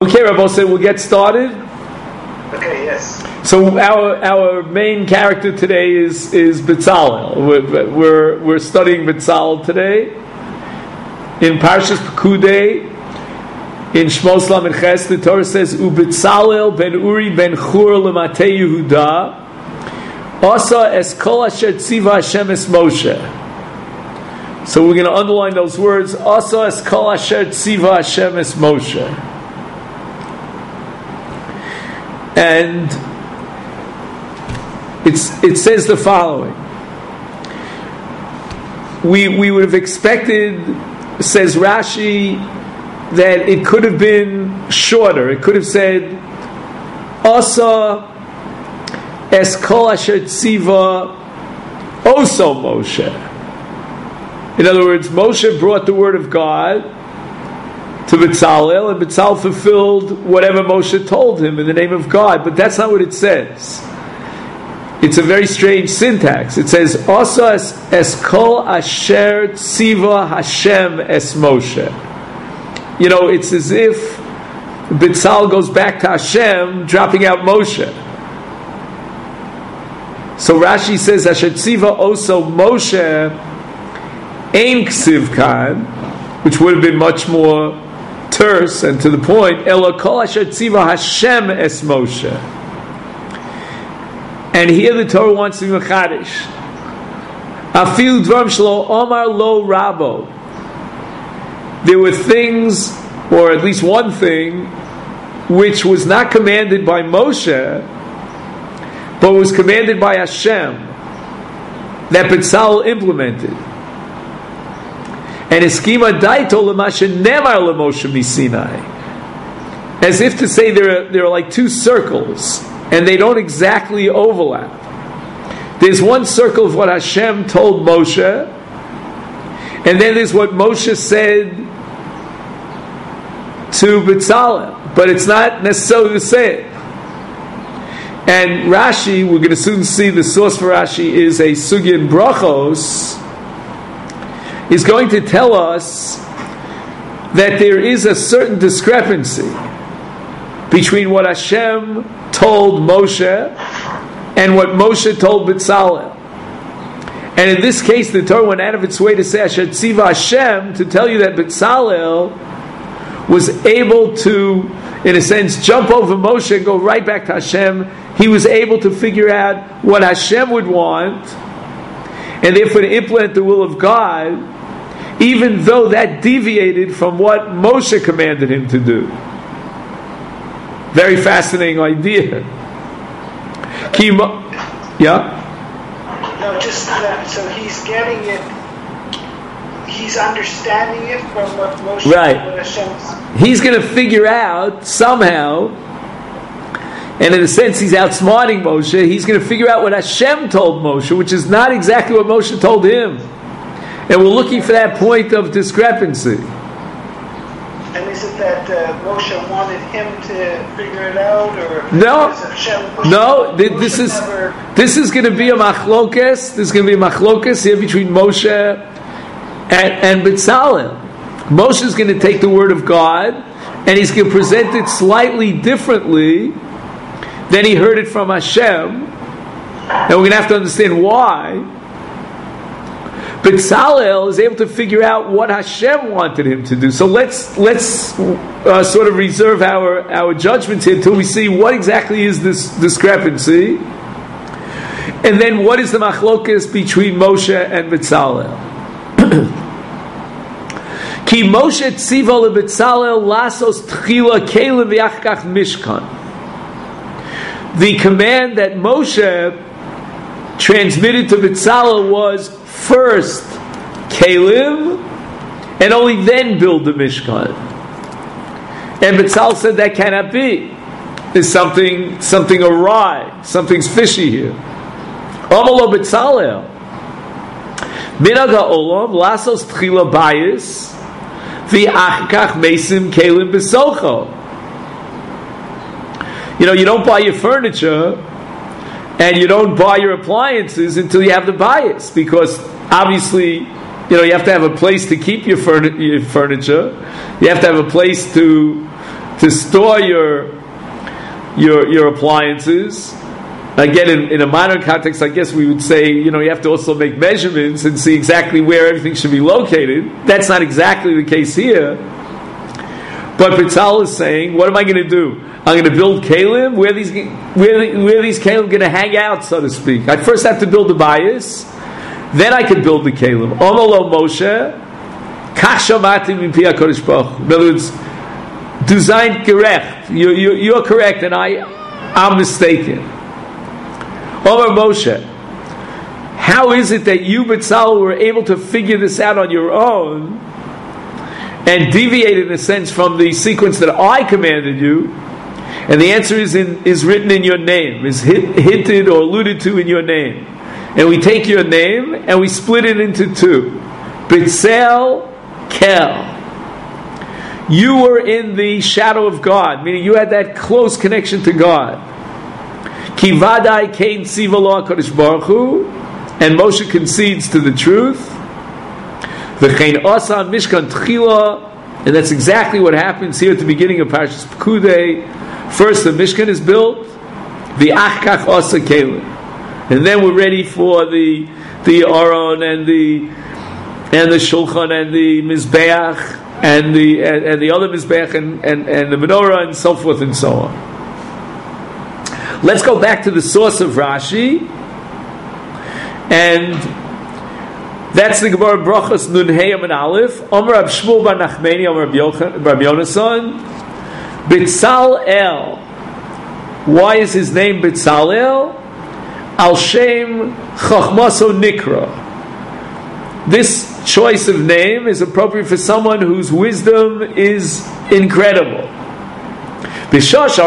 Okay, Rabbi said we'll get started. Okay, yes. So our main character today is Betzalel. We're studying Betzalel today in Parshas Pekudei. In Shmos Lamed Ches, the Torah says, "Ubetzalel ben Uri ben Chur lematei Yehuda, asa es kol asher tziva Hashem es Moshe." So we're going to underline those words, asa es kol asher tziva Hashem es Moshe. And it says the following. We would have expected, says Rashi, that it could have been shorter. It could have said, Asa es kol asher tziva oso Moshe. In other words, Moshe brought the word of God to Betzalel, and Betzalel fulfilled whatever Moshe told him in the name of God. But that's not what it says. It's a very strange syntax. It says, Asa es kol asher tziva Hashem es Moshe. You know, it's as if Betzalel goes back to Hashem, dropping out Moshe. So Rashi says, Asher tziva oso Moshe ein ksiv kan, which would have been much more terse and to the point, Ela kol asher tziva Hashem es Moshe. And here the Torah wants to be mechadish. Afil dvarim shelo omar lo rabo. There were things, or at least one thing, which was not commanded by Moshe, but was commanded by Hashem, that Betzalel implemented. And Eskima daito l'mashe nemar l'Moshe misinai, as if to say there are like two circles, and they don't exactly overlap. There's one circle of what Hashem told Moshe, and then there's what Moshe said to Betzalel, but it's not necessarily the same. And Rashi, we're going to soon see the source for Rashi is a Sugya in Brachos, is going to tell us that there is a certain discrepancy between what Hashem told Moshe and what Moshe told Betzalel. And in this case, the Torah went out of its way to say Asher tziva Hashem, to tell you that Betzalel was able to, in a sense, jump over Moshe and go right back to Hashem. He was able to figure out what Hashem would want, and therefore to implement the will of God, even though that deviated from what Moshe commanded him to do. Very fascinating idea. Yeah? No, just that. So he's getting it. He's understanding it from what Moshe, right. What Hashem's. He's going to figure out somehow, and in a sense he's outsmarting Moshe, he's going to figure out what Hashem told Moshe, which is not exactly what Moshe told him. And we're looking for that point of discrepancy. And is it that Moshe wanted him to figure it out, or no? No, Never... this is going to be a machlokes. This is going to be a machlokes here between Moshe and Betzalel. Moshe is going to take the word of God, and he's going to present it slightly differently than he heard it from Hashem. And we're going to have to understand why. Betzalel is able to figure out what Hashem wanted him to do. So let's sort of reserve our judgments here until we see what exactly is this discrepancy, and then what is the machlokes between Moshe and Betzalel. Ki Moshe tziva leBetzalel lasos tchila kelim v'achkach mishkan. The command that Moshe transmitted to Betzalel was first kelim, and only then build the Mishkan. And Betzalel said that cannot be. There's something awry. Something's fishy here. Amalo Betzalel minag ha'olam lasos tchila bayis v'achkach mesim kelim b'socho. You know, you don't buy your furniture and you don't buy your appliances until you have the bias, because obviously, you know, you have to have a place to keep your furniture. You have to have a place to to store your appliances. Again, in a modern context, I guess we would say, you have to also make measurements and see exactly where everything should be located. That's not exactly the case here. But Bitzal is saying, what am I going to do? I'm going to build kalim. Where are these kalim going to hang out, so to speak? I first have to build the bayis, then I can build the kalim. Omalo Moshe, kach shamati mipi HaKadosh Baruch Hu. In other words, designed correct. You're correct, and I'm mistaken. Omar Moshe, how is it that you, Bitzal, were able to figure this out on your own and deviate in a sense from the sequence that I commanded you? And the answer is written in your name, is hinted or alluded to in your name. And we take your name and we split it into two. Bitzel, Kel. You were in the shadow of God, meaning you had that close connection to God. Ki vadai kein tziva lo HaKadosh Baruch Hu, and Moshe concedes to the truth. V'chein asa mishkan tchila, and that's exactly what happens here at the beginning of Parshas Pekudei. First, the Mishkan is built, the achkach asa kelim, and then we're ready for the Aron and the Shulchan and the Mizbeach and the other Mizbeach and the Menorah and so forth and so on. Let's go back to the source of Rashi, and that's the Gemara Brachos Nun Hey and Aleph. Omer Rab Shmuel bar Nachmani, Omer Rab Yonason, Bitzalel. Why is his name Bitzalel? Al Shem Chachmaso Nikra. This choice of name is appropriate for someone whose wisdom is incredible. What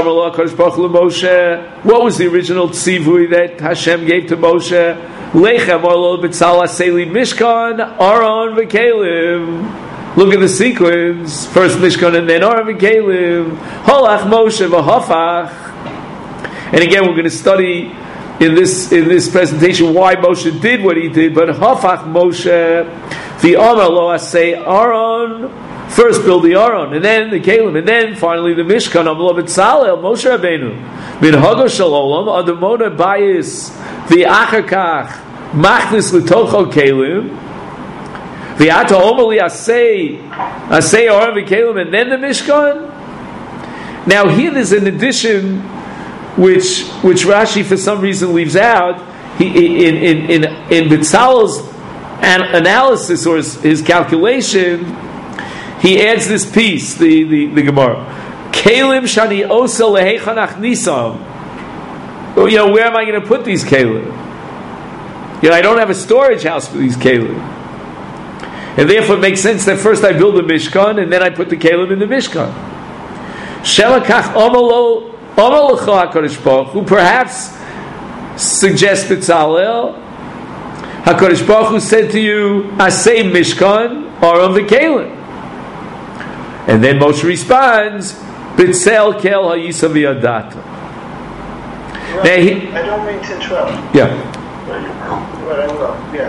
was the original tzivui that Hashem gave to Moshe? Lechem orlo b'tzal aseli mishkan Aron v'kelim. Look at the sequence: first Mishkan and then Aron v'kelim. Holach Moshe v'hafach. And again, we're going to study in this presentation why Moshe did what he did. But hafach Moshe the Amar lo asay Aron. First build the Aron, and then the Kalim, and then finally the Mishkan. Amlo b'tzalel Moshe Rabbeinu min hago shalom adamona bayis the achakach machnis l'tocho Kalim the ata omali asay Aron v'Kalim, and then the Mishkan. Now here there's an addition which Rashi for some reason leaves out. In Bitzalel's analysis or his calculation, he adds this piece, the Gemara. Kalim shani osa lehechanach nisam. Where am I going to put these kalim? I don't have a storage house for these kalim. And therefore it makes sense that first I build the Mishkan and then I put the kalim in the Mishkan. Shelakach omalo Omalacha HaKadosh Baruch Hu, perhaps suggests Bitzalel, HaKadosh Baruch Hu said to you, Asay Mishkan Aron v'Kelim. And then Moshe responds, Bitzel Kel HaYisa v'Yadata. I don't mean to interrupt. Yeah. But I will, yeah.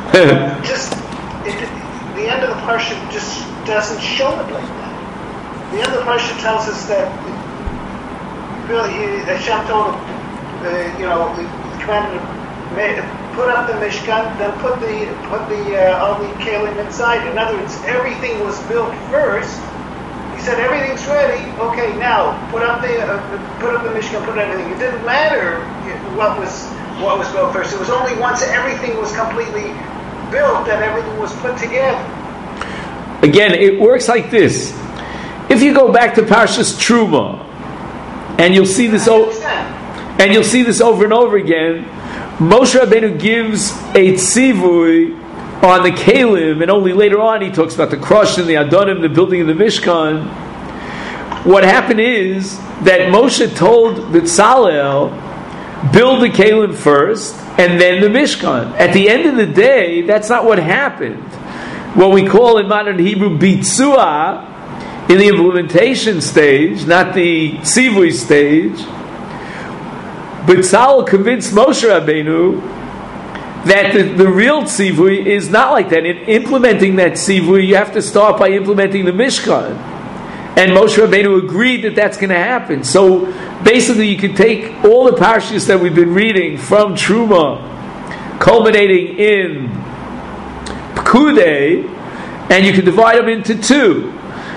The end of the parsha just doesn't show it like that. The end of the parsha tells us that really, Hashem told him, the commander put up the Mishkan, then put the all the kalim inside. In other words, everything was built first. He said everything's ready. Okay, now put up the Mishkan, put everything. It didn't matter what was built first. It was only once everything was completely built that everything was put together. Again, it works like this. If you go back to Parshas Truma, and you'll see this over and over again. Moshe Rabbeinu gives a tzivui on the kalim, and only later on he talks about the crush and the adonim, the building of the Mishkan. What happened is that Moshe told Bitzalel, build the kalim first, and then the Mishkan. At the end of the day, that's not what happened. What we call in modern Hebrew bitzua, in the implementation stage, not the tzivui stage, Bitzalel convinced Moshe Rabbeinu that the real tzivui is not like that. In implementing that tzivui, you have to start by implementing the Mishkan. And Moshe Rabbeinu agreed that that's going to happen. So basically you could take all the parashas that we've been reading from Truma, culminating in Pekudei, and you can divide them into two.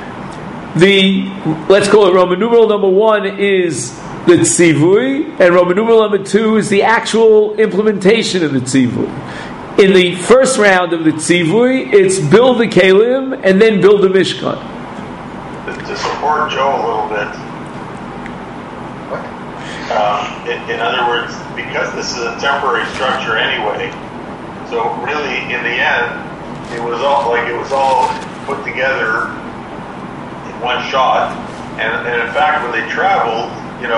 Let's call it Roman numeral number 1 is the Tzivui, and Roman numeral number 2 is the actual implementation of the Tzivui. In the first round of the Tzivui, it's build the Kelim and then build the Mishkan. To support Joe a little bit, in other words, because this is a temporary structure anyway, so really in the end, it was all put together in one shot, and in fact, when they traveled,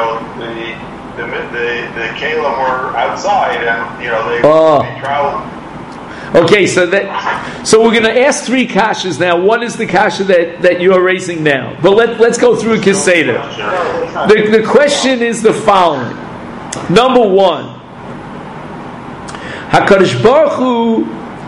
the Kalim were outside, and they traveled. Okay, so we're going to ask 3 kashas now. One is the kasha that you are raising now, but let's go through Keseda. The question is the following: Number 1, HaKadosh Baruch Hu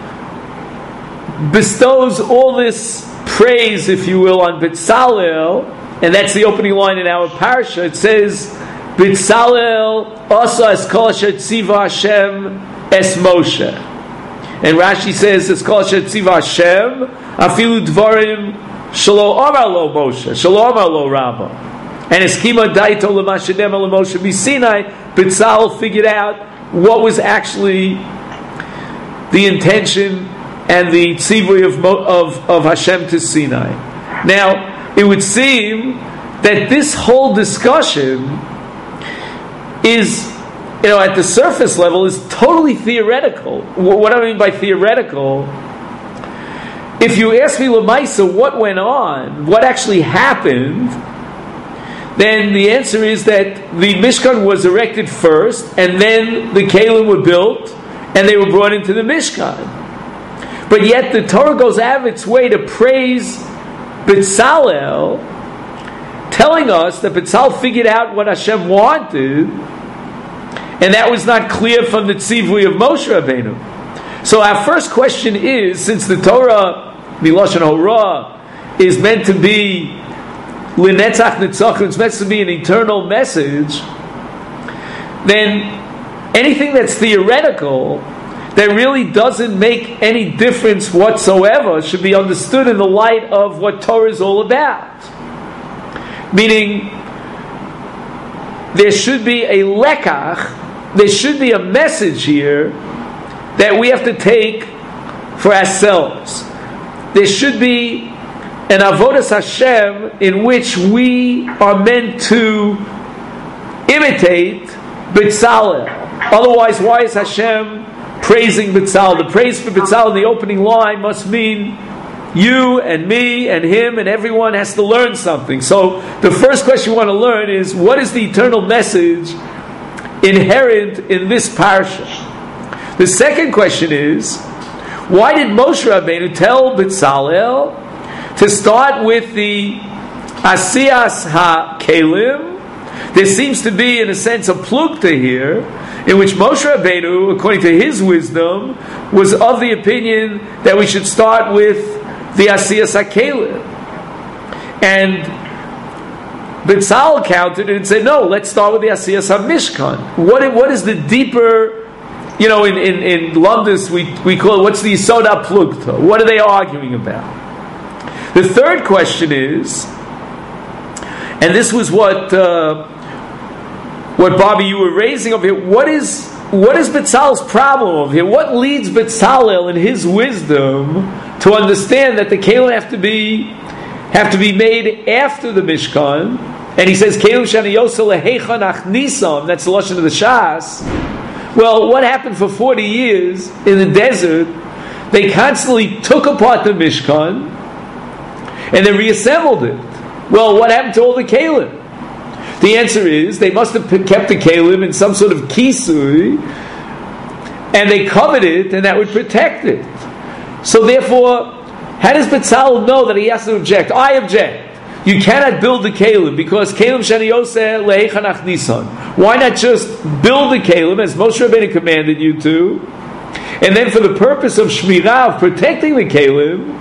bestows all this praise, if you will, on Betzalel, and that's the opening line in our parsha. It says, Betzalel asa es kol asher tziva Hashem es Moshe. And Rashi says, es kol asher tziva Hashem afilu dvarim shelo amar lo Moshe, shelo amar lo Rabba. And eskima daito lema shedem lo Moshe b'Sinai. Betzalel figured out what was actually the intention and the tzivui of Hashem to Sinai. Now, it would seem that this whole discussion is, at the surface level, is totally theoretical. What do I mean by theoretical? If you ask me, Lamaisa, what went on, what actually happened, then the answer is that the Mishkan was erected first, and then the Kelim were built, and they were brought into the Mishkan. But yet the Torah goes out of its way to praise Betzalel, telling us that Betzalel figured out what Hashem wanted, and that was not clear from the tzivui of Moshe Rabbeinu. So our first question is, since the Torah, Miloshen Horah, is meant to be L'netzach Nitzachim, it's meant to be an eternal message, then anything that's theoretical, that really doesn't make any difference whatsoever, should be understood in the light of what Torah is all about. Meaning, there should be a lekach, there should be a message here that we have to take for ourselves. There should be an avodas Hashem in which we are meant to imitate Betzalel. Otherwise, why is Hashem praising Betzalel? The praise for Betzalel in the opening line must mean you and me and him and everyone has to learn something. So the first question we want to learn is, what is the eternal message inherent in this parsha? The second question is, why did Moshe Rabbeinu tell Betzalel to start with the Asiyas HaKelim? There seems to be, in a sense, a plukta here, in which Moshe Rabbeinu, according to his wisdom, was of the opinion that we should start with the Asiyas HaKelim. And Betzalel countered and said, no, let's start with the Asiyas HaMishkan. What is the deeper, in Lumdus we call it, what's the Yisod HaPlugta? What are they arguing about? The third question is, and this was what Bobby, you were raising over here, what is Betzalel's problem over here? What leads Betzalel in his wisdom to understand that the Kelim have to be made after the Mishkan? And he says, Kelim shani yosel lehecha nachnisam, that's the lashon of the Shas. Well, what happened for 40 years in the desert? They constantly took apart the Mishkan and they reassembled it. Well, what happened to all the Kelim? The answer is, they must have kept the Kelim in some sort of kisui, and they covered it, and that would protect it. So therefore, how does Betzalel know that he has to object? I object. You cannot build the Kelim, because Kelim shani yoseh lehecha nachnisan. Why not just build the Kelim, as Moshe Rabbeinu commanded you to, and then for the purpose of shmirah, of protecting the Kelim,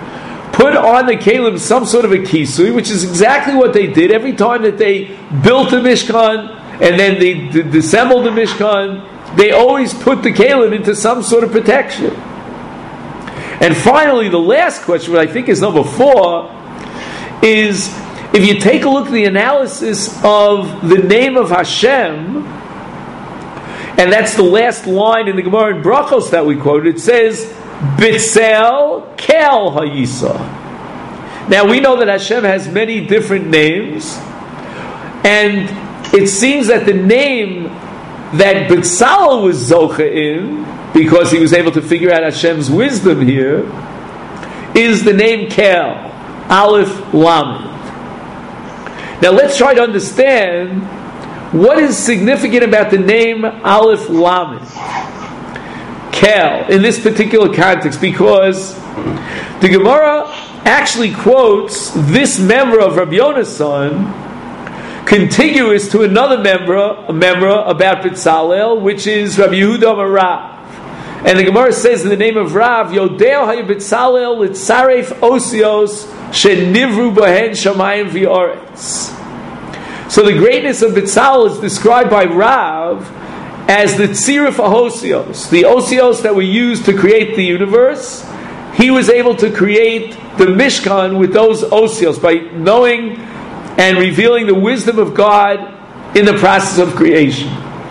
put on the Kalim some sort of a kisui, which is exactly what they did every time that they built the Mishkan and then they disassembled the Mishkan. They always put the Kalim into some sort of protection. And finally, the last question, what I think is number 4, is if you take a look at the analysis of the name of Hashem, and that's the last line in the Gemara in Brachos that we quoted, it says, Bitzel Kel Hayisa. Now we know that Hashem has many different names, and it seems that the name that Betzalel was Zocha in, because he was able to figure out Hashem's wisdom here, is the name Kel, Aleph Lamed. Now let's try to understand what is significant about the name Aleph Lamed, Kel, in this particular context, because the Gemara actually quotes this member of Rabbi Yonasan contiguous to another member about Betzalel, which is Rabbi Yehuda Rav. And the Gemara says in the name of Rav, Yodeo hayu Betzalel litzaref osios shenivru bohen shamayim v'oretz. So the greatness of Betzalel is described by Rav as the tziruf ahosios, the osios that were used to create the universe. He was able to create the Mishkan with those osios by knowing and revealing the wisdom of God in the process of creation.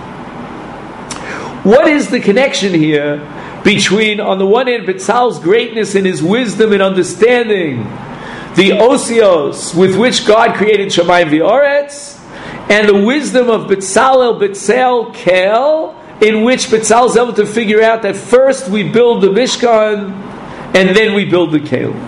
What is the connection here between, on the one hand, Betzalel's greatness in his wisdom and understanding the osios with which God created Shamayim v'Oretz, and the wisdom of Betzel Kel, in which Betzalel is able to figure out that first we build the Mishkan and then we build the Kelim.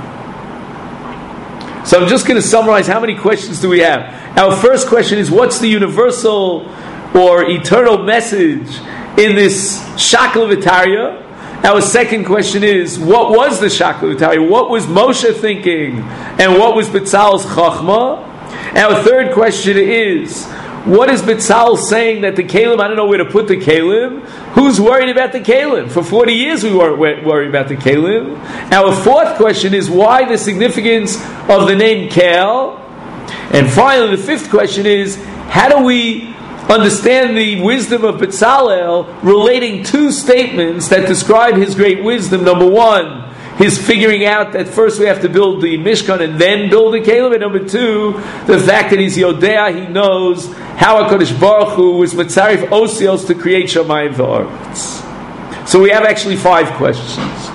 So I'm just going to summarize how many questions do we have. Our first question is, what's the universal or eternal message in this Shakla V'Tarya? Our second question is, what was the Shakla V'Tarya? What was Moshe thinking? And what was Betzalel's Chachma? Our third question is, what is Betzalel saying that the Kalim, I don't know where to put the Kalim. Who's worried about the Kalim? For 40 years we weren't worried about the Kalim. Our fourth question is, why the significance of the name Kel? And finally, the fifth question is, how do we understand the wisdom of Betzalel relating two statements that describe his great wisdom? Number one, his figuring out that first we have to build the Mishkan and then build the Kalim. And number two, the fact that he's Yodea, he knows how HaKadosh Baruch Hu was Mitzaref Osios to create Shamayim v'Oretz. So we have actually 5 questions.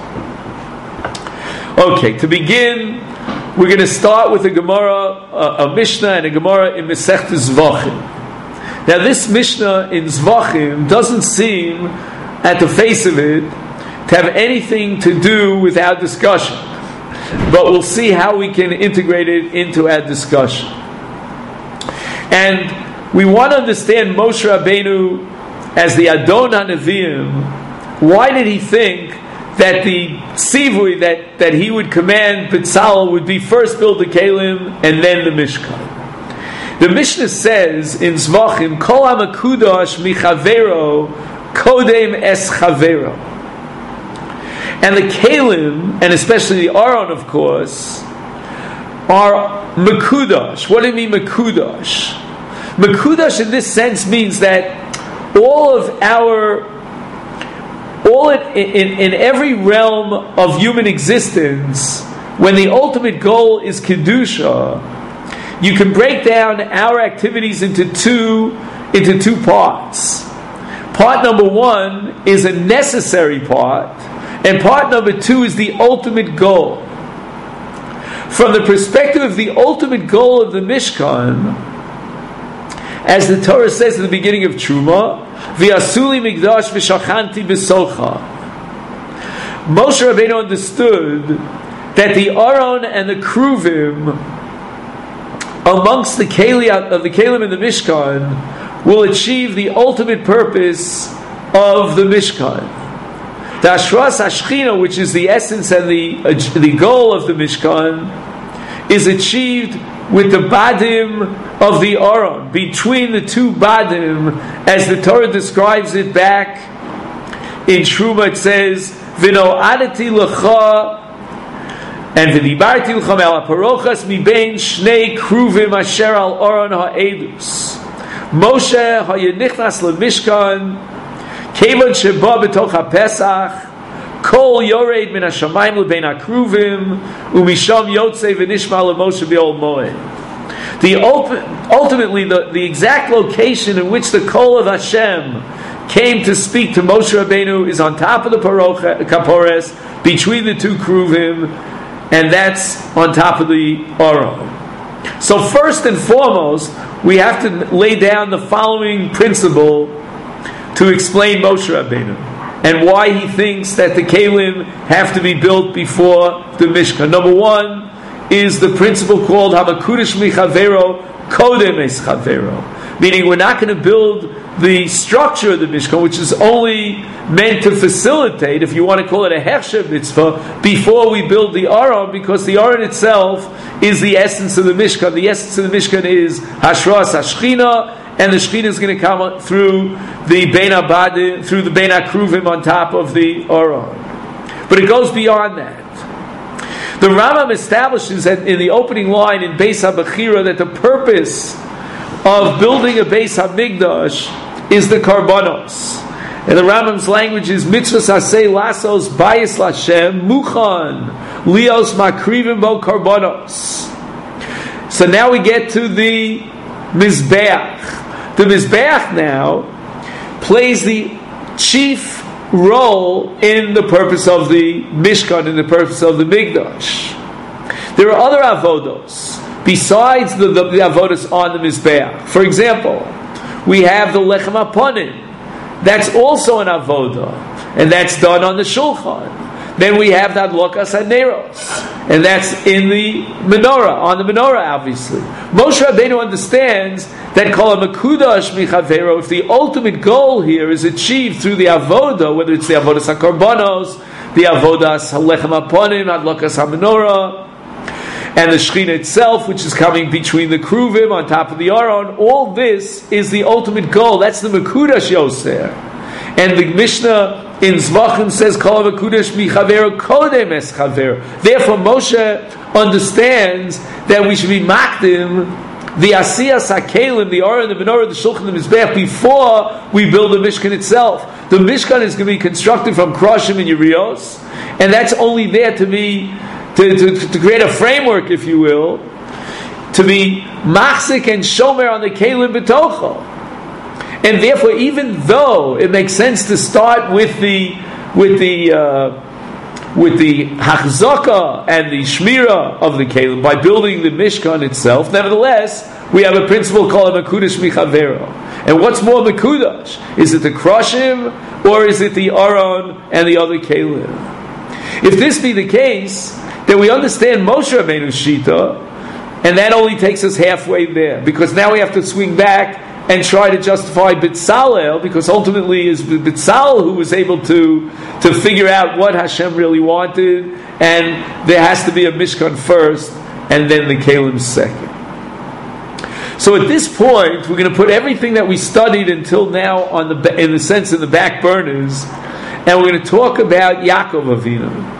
Okay, to begin, we're going to start with a Gemara, a Mishnah and a Gemara in Masechta Zvachim. Now this Mishnah in Zvachim doesn't seem, at the face of it, to have anything to do with our discussion. But we'll see how we can integrate it into our discussion. And we want to understand Moshe Rabbeinu as the Adon HaNeviim. Why did he think that the Tzivui, that he would command Betzalel would be first build the Kalim and then the Mishkan? The Mishnah says in Zvachim, Kol HaMakudosh Michavero Kodem Es Chavero. And the Kalim, and especially the Aron, of course, are Mekudosh. What do you mean Mekudosh? Mekudosh in this sense means that in every realm of human existence, when the ultimate goal is Kedusha, you can break down our activities into two parts. Part number one is a necessary part, and part number two is the ultimate goal. From the perspective of the ultimate goal of the Mishkan, as the Torah says at the beginning of Truma, V'yasuli migdash v'shachanti b'socha. Moshe Rabbeinu understood that the Aron and the Kruvim amongst the Kalim in the Mishkan will achieve the ultimate purpose of the Mishkan. The Ashras Ashchina, which is the essence and the goal of the Mishkan, is achieved with the Badim of the Aron, between the two Badim, as the Torah describes it back in Truma. It says, V'no adati l'cha, And v'dibarti l'chem el haparochas mibein shnei kruvim asher al oron ha'edus. Moshe ha'yenichnas leMishkan kevon sheba b'toch ha'Pesach kol yored min hashamayim lebein hakruvim umisham yotzei v'nishma leMoshe b'ol moed. Ultimately, the exact location in which the kol of Hashem came to speak to Moshe Rabbeinu is on top of the Kapores, between the two Kruvim, and that's on top of the Aron. So first and foremost, we have to lay down the following principle to explain Moshe Rabbeinu and why he thinks that the Kelim have to be built before the Mishkan. Number one is the principle called Hamakudish Michavero Kodem Es Chavero, meaning we're not going to build the structure of the Mishkan, which is only meant to facilitate, if you want to call it a Hechsher mitzvah, before we build the Aron, because the Aron itself is the essence of the Mishkan. The essence of the Mishkan is Hashras HaShechina, and the Shechina is going to come through the Bein HaBadim, through the Bein HaKruvim on top of the Aron. But it goes beyond that. The Rambam establishes that in the opening line in Beis HaBechira that the purpose of building a Beis HaMikdash is the Karbanos. And the Rambam's language is Mitzvahs Hasei Lasos Bayis Lashem Muchan Lios Makrivim Bo Karbanos. So now we get to the Mizbeach. The Mizbeach now plays the chief role in the purpose of the Mishkan, in the purpose of the Mikdash. There are other avodos besides the avodas on the Mizbeach. For example, we have the Lechem HaPanim. That's also an avodah, and that's done on the Shulchan. Then we have the Adlokas HaNeros, and that's in the menorah, on the menorah, obviously. Moshe Rabbeinu understands that Kol HaMekudash Michavero, if the ultimate goal here is achieved through the avodah, whether it's the avodas HaKorbanos, the avodas HaLechem HaPanim, Adlokas HaMenorah, and the Shechina itself, which is coming between the Kruvim on top of the Aron, all this is the ultimate goal. That's the Mekudash Yoser. And the Mishnah in Zvachim says, Kol HaMekudash Michaver Kodem Es Chaver. Therefore, Moshe understands that we should be makdim the Asiyas HaKelim, the Aron, the Menorah, the Shulchan, the Mizbeach, before we build the Mishkan itself. The Mishkan is going to be constructed from Kroshim and Yerios, and that's only there to be to create a framework, if you will, to be machzik and shomer on the kelim betocho. And therefore, even though it makes sense to start with the hachzaka and the shmira of the kelim by building the Mishkan itself, nevertheless, we have a principle called a mekudash michavero. And what's more mekudash? Is it the kroshim or is it the aron and the other kelim? If this be the case, then we understand Moshe Rabbeinu's Shita, and that only takes us halfway there, because now we have to swing back and try to justify B'Tzalel, because ultimately is B'Tzalel who was able to figure out what Hashem really wanted, and there has to be a Mishkan first, and then the Kelim second. So at this point, we're going to put everything that we studied until now in the back burners, and we're going to talk about Yaakov Avinu.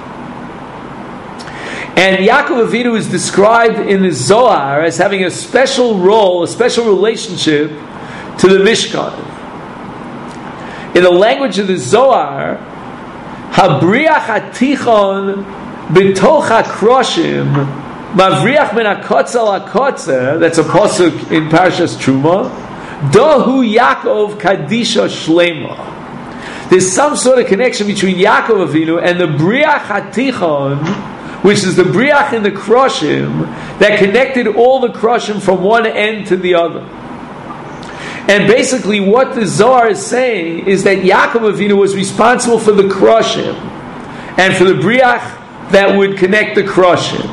And Yaakov Avinu is described in the Zohar as having a special role, a special relationship to the Mishkan. In the language of the Zohar, Habriach Hatichon B'toch HaKroshim Mavriach min HaKotzel HaKotzer, that's a pasuk in Parashas Truma, Dohu Yaakov Kadisha Shlema. There's some sort of connection between Yaakov Avinu and the Briach Hatichon, which is the briach in the kroshim that connected all the kroshim from one end to the other. And basically what the Zohar is saying is that Yaakov Avinu was responsible for the kroshim and for the briach that would connect the kroshim.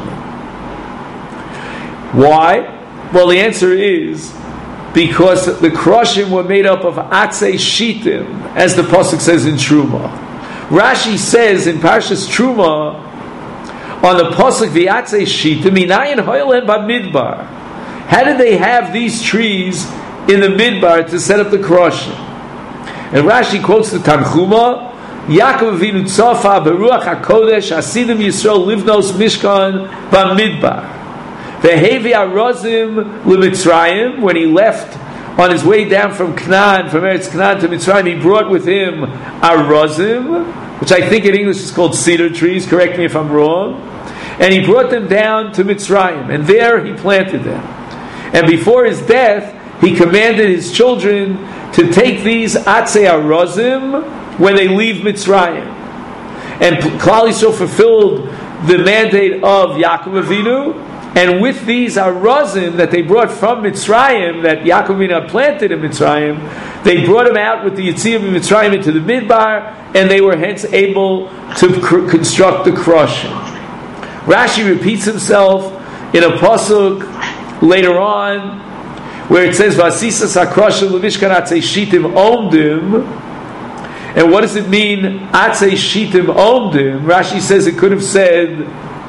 Why? Well, the answer is because the kroshim were made up of atzei shitim, as the pasuk says in Truma. Rashi says in Parshas Truma, on the pasuk v'yatzei shitim minayin hoylen b'midbar. How did they have these trees in the midbar to set up the kroshim? And Rashi quotes the Tanchuma Yaakov Avinu tzofa beruach hakodesh hasidim Yisrael livnos mishkan b'midbar. Vehevi arozim l'Mitzrayim, when he left on his way down from Canaan, from Eretz Canaan to Mitzrayim, he brought with him arozim, which I think in English is called cedar trees, correct me if I'm wrong, and he brought them down to Mitzrayim, and there he planted them. And before his death, he commanded his children to take these atzei arozim when they leave Mitzrayim. And Klal Yisrael fulfilled the mandate of Yaakov Avinu, and with these arozim that they brought from Mitzrayim, that Yaakov Avinu had planted in Mitzrayim, they brought them out with the Yetziah of Mitzrayim into the Midbar, and they were hence able to construct the Kroshim. Rashi repeats himself in a pasuk later on, where it says, "Vasisas haKroshim leMishkan atzei shitim omdim." And what does it mean, atzei shitim omdim? Rashi says it could have said,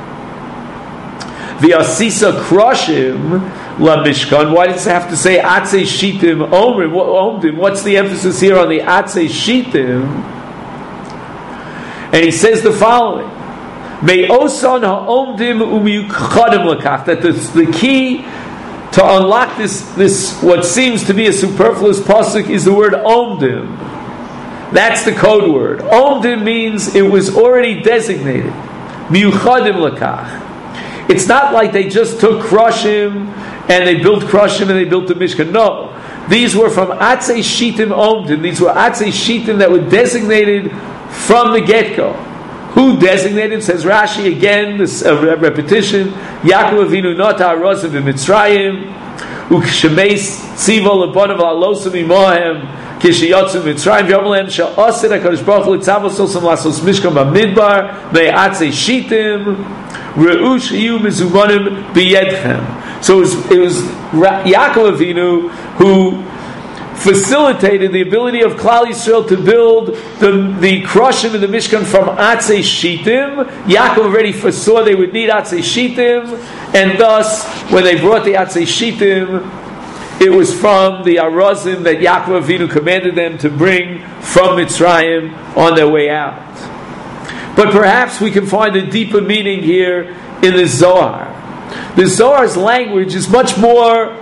"V'asisa kroshim laMishkan." Why does it have to say atzei shitim omdim? What's the emphasis here on the atzei shitim? And he says the following: Me'osan ha'omdim u'miyuchadim lakach. That the key to unlock this what seems to be a superfluous pasuk is the word omdim. That's the code word. Omdim means it was already designated. Miyuchadim lakach. It's not like they just took Kroshim and they built Kroshim and they built the Mishkan. No. These were from Atzei Shitim Omdim. These were Atzei Shitim that were designated from the get-go. Who designated? Says Rashi again, this repetition. Yaakov Avinu nota arozim b'Mitzrayim, u'kshemei tzivo lebonav la'alosim imohem kishiyotzu Mitzrayim v'yomelem she'osid HaKadosh Baruch Hu litzavos osam lasos mishkan b'midbar me'atzei shitim re'u she'yu mizumonim b'yedchem. So it was Yaakov Avinu who facilitated the ability of Klal Yisrael to build the Kroshim and the Mishkan from Atzei Shitim. Yaakov already foresaw they would need Atzei Shitim, and thus, when they brought the Atzei Shitim, it was from the Arozim that Yaakov Avinu commanded them to bring from Mitzrayim on their way out. But perhaps we can find a deeper meaning here in the Zohar. The Zohar's language is much more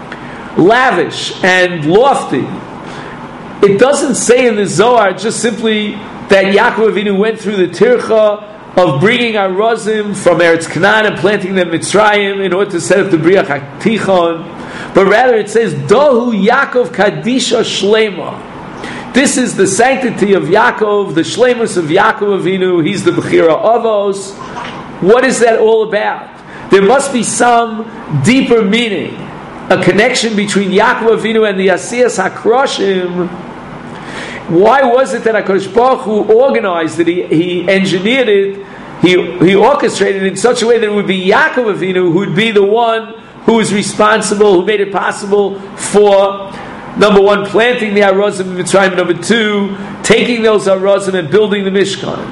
lavish and lofty. It doesn't say in the Zohar just simply that Yaakov Avinu went through the tircha of bringing arozim from Eretz Canaan and planting them in Mitzrayim in order to set up the Briach HaTichon, but rather it says Dohu Yaakov Kadisha Shlema. This is the sanctity of Yaakov, the Shlemus of Yaakov Avinu. He's the Bechira Avos. What is that all about? There must be some deeper meaning, a connection between Yaakov Avinu and the Asiyas HaKroshim. Why was it that HaKadosh Baruch Hu organized it, he engineered it, he orchestrated it in such a way that it would be Yaakov Avinu who would be the one who was responsible, who made it possible for, number one, planting the Arozim in Mitzrayim, number two, taking those Arozim and building the Mishkan.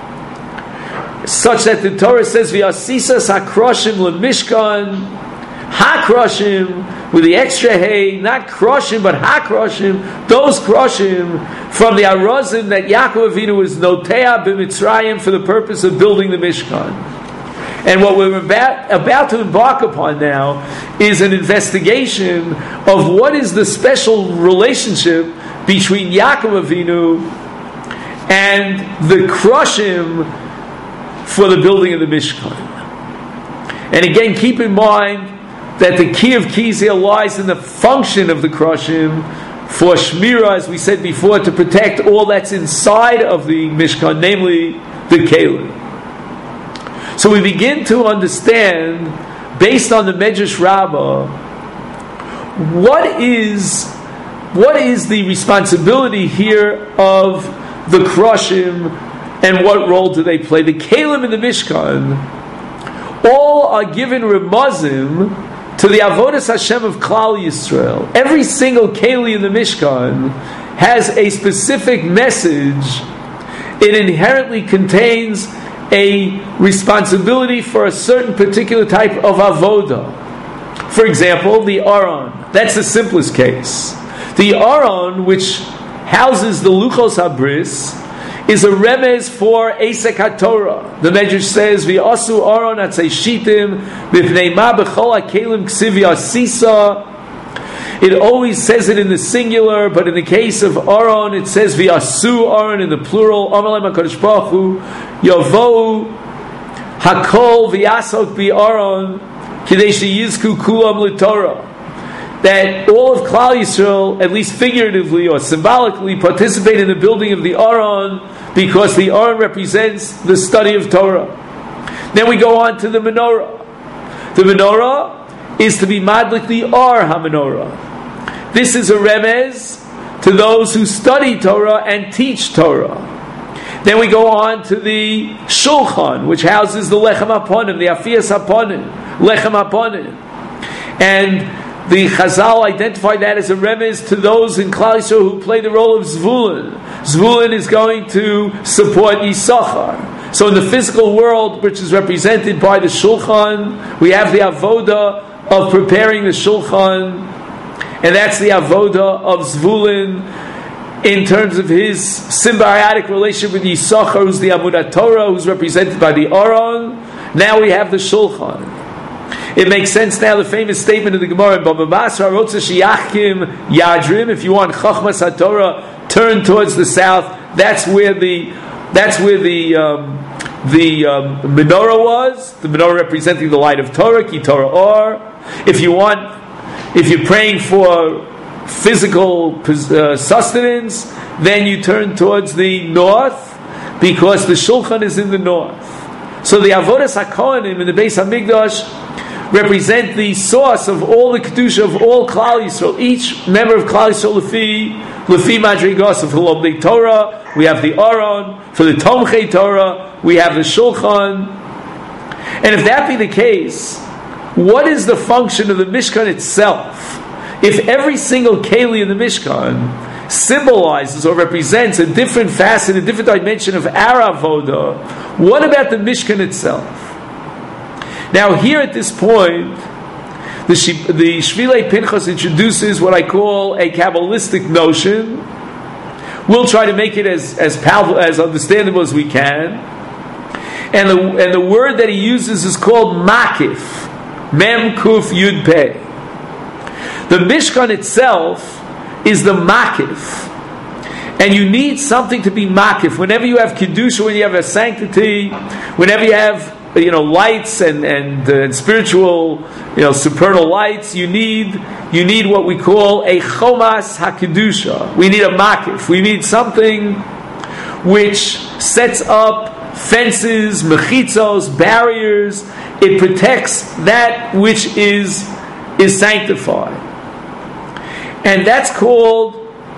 Such that the Torah says, V'asisas HaKroshim LeMishkan, HaKroshim, with the extra hay, not Kroshim, but HaKroshim, those Kroshim from the Arozim that Yaakov Avinu was Notea b'Mitzrayim for the purpose of building the Mishkan. And what we're about to embark upon now is an investigation of what is the special relationship between Yaakov Avinu and the Kroshim for the building of the Mishkan. And again, keep in mind that the key of keys here lies in the function of the Kroshim for Shmira, as we said before, to protect all that's inside of the Mishkan, namely the Kelim. So we begin to understand, based on the Medrash Rabbah, what is the responsibility here of the Kroshim and what role do they play? The Kelim in the Mishkan all are given remazim to the Avodas Hashem of Klal Yisrael. Every single Keli in the Mishkan has a specific message. It inherently contains a responsibility for a certain particular type of avoda. For example, the Aron. That's the simplest case. The Aron, which houses the Luchos HaBris, is a remez for Esek HaTorah. The Medrash says, V'asu Aron atzei shitim, b'pnei ma b'chol ha'kelim ksiv yasisa. It always says it in the singular, but in the case of Aron, it says V'asu Aron in the plural. Amalei HaKadosh Baruch Hu, Yavohu Hakol V'yasot B'Aron, Kidei sheyizku kulam l'Torah. That all of Klal Yisrael, at least figuratively or symbolically, participate in the building of the Aron, because the Aron represents the study of Torah. Then we go on to the menorah. The menorah is to be madlik the Ar HaMenorah. This is a remez to those who study Torah and teach Torah. Then we go on to the Shulchan, which houses the Lechem HaPonim, the Afiyas HaPonim, Lechem HaPonim. And the Chazal identified that as a remez to those in Klal Yisrael who play the role of Zvulun. Zvulun is going to support Yisachar. So in the physical world, which is represented by the Shulchan, we have the avoda of preparing the Shulchan, and that's the avoda of Zvulun in terms of his symbiotic relationship with Yisachar, who's the Amud Torah, who's represented by the Aron. Now we have the Shulchan. It makes sense now, the famous statement of the Gemara in Baba Basra, Yadrim, if you want Chachmas HaTorah, turn towards the south. That's where the menorah was, the menorah representing the light of Torah, Ki Torah Or. If you're praying for physical sustenance, then you turn towards the north, because the Shulchan is in the north. So the Avodas HaKohanim in the Beis HaMikdash represent the source of all the Kedusha of all Klal Yisrael. Each member of Klal Yisrael Lefi Madrigos of Lomdei Torah. We have the Aron. For the Tomchei Torah, we have the Shulchan. And if that be the case, what is the function of the Mishkan itself? If every single Keli in the Mishkan symbolizes or represents a different facet, a different dimension of our avoda, what about the Mishkan itself? Now here at this point, the Shvilei Pinchas introduces what I call a Kabbalistic notion. We'll try to make it as powerful, as understandable as we can. And the word that he uses is called Makif. Mem Kuf Yud Pei. The Mishkan itself is the Makif. And you need something to be Makif. Whenever you have Kedusha, when you have a sanctity, whenever you have lights and spiritual, supernal lights, you need what we call a chomas hakedusha. We need a makif. We need something which sets up fences, mechitzos, barriers. It protects that which is sanctified, and that's called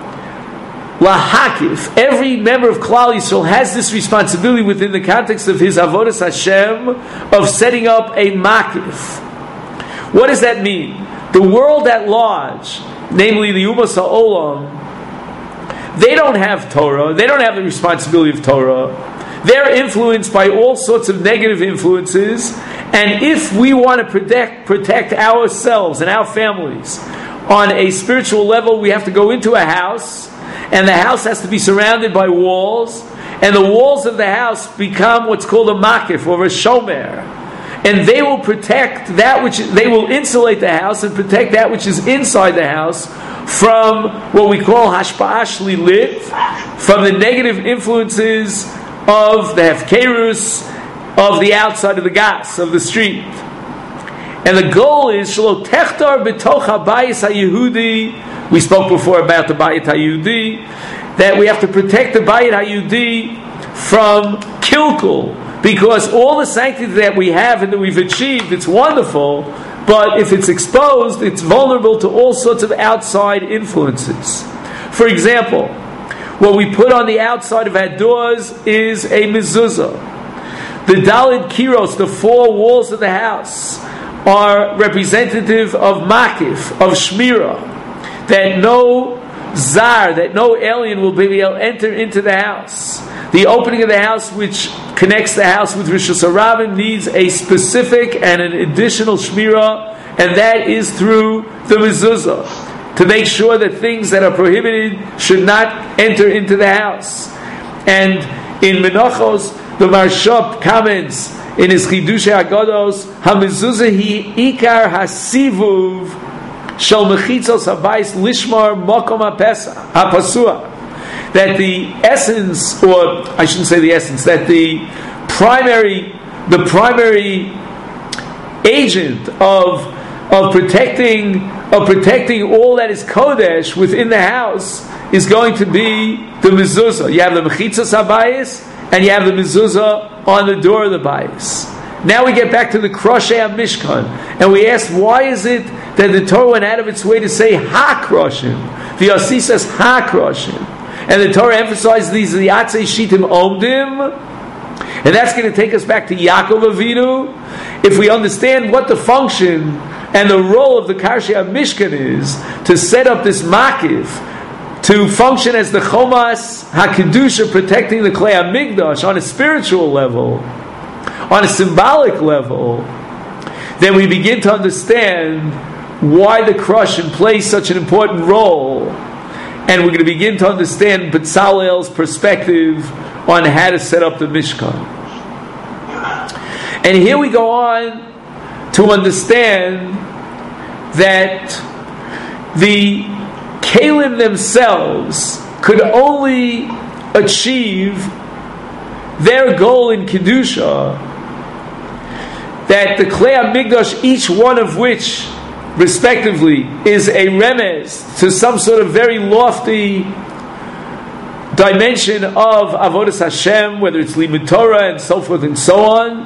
lahakif. Every member of Klal Yisrael has this responsibility within the context of his avodas Hashem of setting up a makif. What does that mean? The world at large, namely the Umas HaOlam, they don't have Torah. They don't have the responsibility of Torah. They're influenced by all sorts of negative influences, and if we want to protect ourselves and our families on a spiritual level, we have to go into a house. And the house has to be surrounded by walls, and the walls of the house become what's called a makif or a shomer, and they will protect that they will insulate the house and protect that which is inside the house from what we call hashpa'ah shlilit, from the negative influences of the hefkerus of the outside of the gas of the street. And the goal is shelo techtar b'toch habayis hayehudi. We spoke before about the Bayit HaYehudi, that we have to protect the Bayit HaYehudi from kilkul, because all the sanctity that we have and that we've achieved, it's wonderful, but if it's exposed, it's vulnerable to all sorts of outside influences. For example, what we put on the outside of our doors is a mezuzah. The Dalid Kiros, the four walls of the house, are representative of makif, of shmirah, that no zar, that no alien will be able to enter into the house. The opening of the house, which connects the house with Rishus HaRabim, needs a specific and an additional shmirah, and that is through the mezuzah, to make sure that things that are prohibited should not enter into the house. And In Menachos, the Marshop comments in his Chidushe Haggados, HaMezuzah hi ikar hasivuv shel mechitzos habayis lishmar makom hapasua. That the essence, or I shouldn't say the essence, that the primary agent of protecting all that is kodesh within the house is going to be the mezuzah. You have the mechitzos habayis and you have the mezuzah on the door of the bayis. Now we get back to the Kroshei HaMishkan, and we ask, why is it that the Torah went out of its way to say ha-kroshim? The Yossi says ha-kroshim, and the Torah emphasizes these liatzei shitim omdim, and that's going to take us back to Yaakov Avinu. If we understand what the function and the role of the Karshei HaMishkan is to set up this makiv, to function as the Chomas HaKedusha protecting the Klei HaMikdash on a spiritual level, on a symbolic level, then we begin to understand why the Krushim plays such an important role, and we're going to begin to understand Bezalel's perspective on how to set up the Mishkan. And here we go on to understand that the Kalim themselves could only achieve their goal in Kedusha, that the Klei HaMikdash, each one of which respectively is a remez to some sort of very lofty dimension of Avodas Hashem, whether it's Limud Torah and so forth and so on,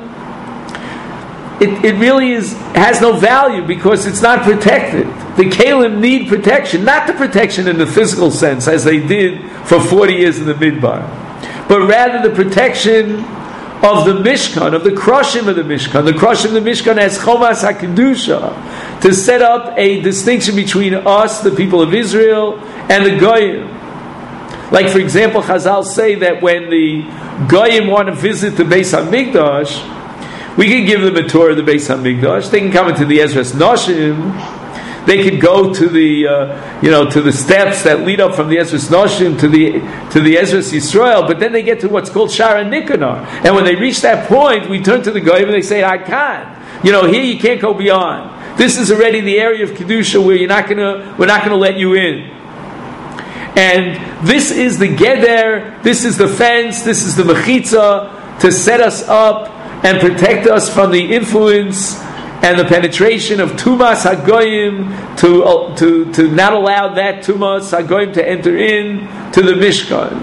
it really has no value because it's not protected. The Kalim need protection, not the protection in the physical sense as they did for 40 years in the Midbar, but rather the protection of the Mishkan, of the Krushim of the Mishkan. The Krushim of the Mishkan has Chomas HaKedusha to set up a distinction between us, the people of Israel, and the Goyim. Like, for example, Chazal say that when the Goyim want to visit the Beis HaMikdash, we can give them a tour of the Beis HaMikdash. They can come into the Ezras Noshim. They could go to the to the steps that lead up from the Ezras Noshim to the Ezras Yisrael. But then they get to what's called Shara Nikanor, and when they reach that point, we turn to the Goyim and they say, "I can't. Here you can't go beyond. This is already the area of Kedusha where we're not going to let you in." And this is the Geder, this is the fence, this is the Mechitza to set us up and protect us from the influence and the penetration of Tumas HaGoyim, to not allow that Tumas HaGoyim to enter in to the Mishkan.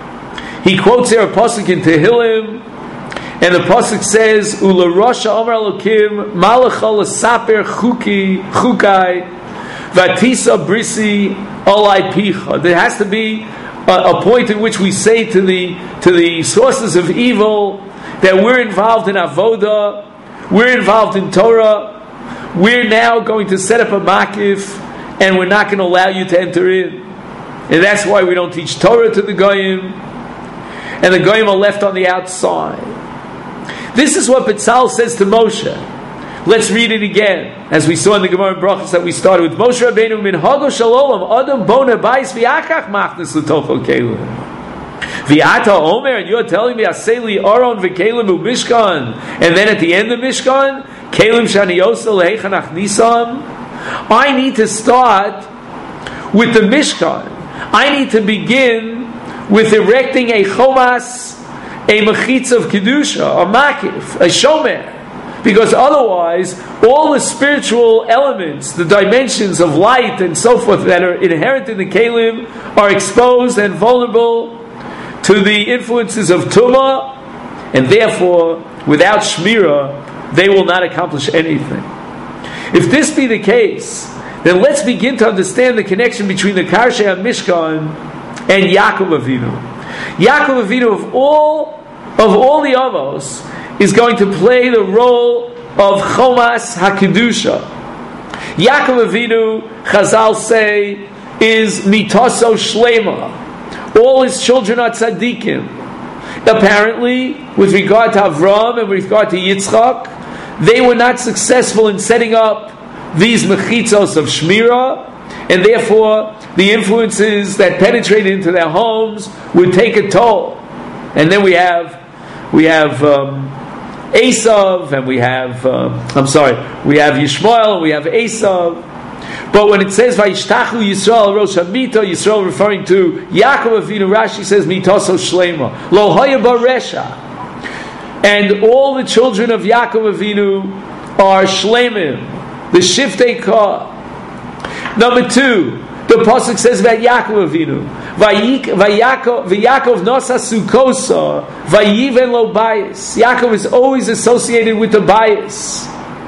He quotes here a pasuk in Tehillim, and the pasuk says, "Ula Rasha Amar Elokim Malachal Saper Chukai Vatisa Brisi Olai Picha." There has to be a point in which we say to the sources of evil that we're involved in Avodah, we're involved in Torah, we're now going to set up a makif, and we're not going to allow you to enter in. And that's why we don't teach Torah to the Goyim, and the Goyim are left on the outside. This is what Betzal says to Moshe. Let's read it again, as we saw in the Gemara Brachos that we started with. Moshe Rabbeinu min hago shalom adam bona bais v'achach machnes l'tocho kelim. V'ata omer, and you're telling me aseli aron v'kelim u'mishkan, and then at the end of Mishkan, kelim shani yosel leichanach nisam. I need to start with the Mishkan. I need to begin with erecting a chomas, a mechitz of kedusha, a makif, a shomer. Because otherwise, all the spiritual elements, the dimensions of light and so forth that are inherent in the kelim are exposed and vulnerable to the influences of Tumah, and therefore, without Shmirah, they will not accomplish anything. If this be the case, then let's begin to understand the connection between the Karshei HaMishkan and Yaakov Avinu. Yaakov Avinu, of all the Avos, is going to play the role of Chomas HaKedusha. Yaakov Avinu, Chazal say, is Mitaso Shlema. All his children are tzaddikim. Apparently, with regard to Avram and with regard to Yitzchak, they were not successful in setting up these mechitzos of Shmirah, and therefore the influences that penetrated into their homes would take a toll. and then we have Esav, and we have Yishmael, and we have Esav. But when it says Vayishtachu Yisrael Rosh Hamita, Yisrael referring to Yaakov Avinu, Rashi says Mitaso Shlema Lo Haya Baresha, and all the children of Yaakov Avinu are Shlemim, the Shiftei Ka. Number 2, the pasuk says about Yaakov Avinu, Vayakov Nosa Sukosa Vayiven Lo Bayis. Yaakov is always associated with the bias.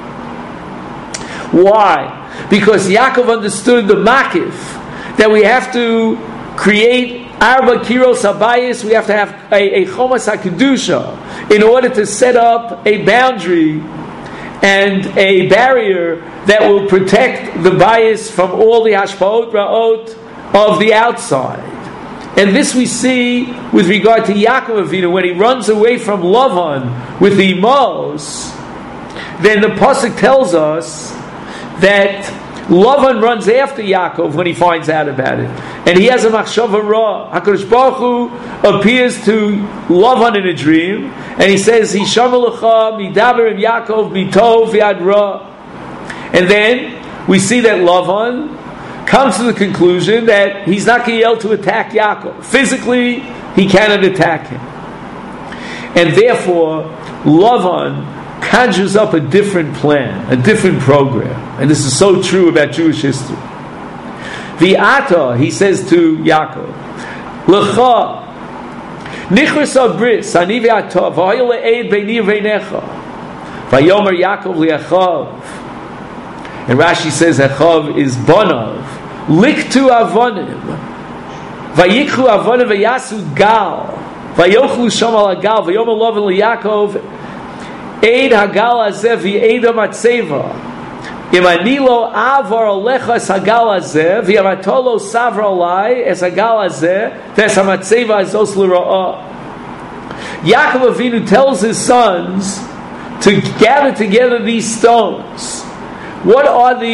Why? Because Yaakov understood the makif, that we have to create arba kiros habayis, we have to have a chomas hakedusha in order to set up a boundary and a barrier that will protect the bias from all the hashpaot ra'ot of the outside. And this we see with regard to Yaakov Avinu when he runs away from Lavan with the Emos. Then the pasuk tells us that Lavan runs after Yaakov when he finds out about it, and he has a machshava ra. HaKadosh Baruch Hu appears to Lavan in a dream, and he says, "Hisham lecha midaber im Yaakov mitov v'ad ra." And then we see that Lavan comes to the conclusion that he's not going to be able to attack Yaakov physically; he cannot attack him, and therefore Lavan conjures up a different plan, a different program. And this is so true about Jewish history. V'ata, he says to Yaakov, L'cha, nichras abris, ani v'ata, v'hoyel le'ed beini v'einecha, v'yomer Yaakov li'achav. And Rashi says Achav is Bonav, liktu avonim, v'yikhu avonim v'yasu gal, v'yochlu shom al gal, v'yomer loven li'Yaakov, Eid hagal hazeh v'eid hamatzeva. Im ani lo avar alecha es hagal hazeh v'yamatolo savra olai es hagal hazeh v'es hamatzeva azos l'ra'ah. Yaakov Avinu tells his sons to gather together these stones. What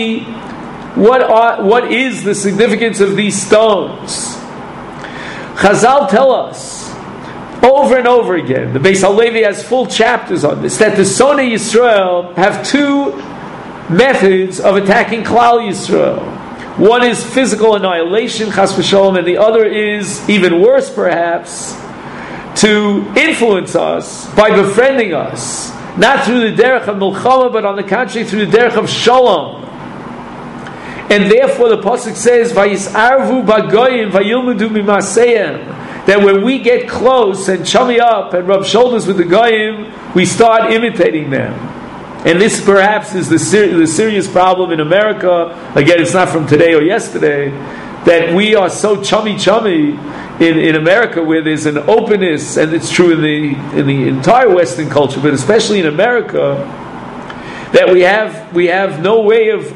is the significance of these stones? Chazal tell us over and over again, the Beis Halevi has full chapters on this, that the Sonei Yisrael have 2 methods of attacking Klal Yisrael. One is physical annihilation, chas v'sholom, and the other is, even worse perhaps, to influence us by befriending us, not through the derech of milchama, but on the contrary through the derech of shalom. And therefore the pasuk says, "Vayisarvu bagoyim vayilmudu mimaseyem," that when we get close and chummy up and rub shoulders with the goyim, we start imitating them. And this perhaps is the serious problem in America. Again, it's not from today or yesterday, that we are so chummy in America, where there's an openness, and it's true in the entire Western culture, but especially in America, that we have no way of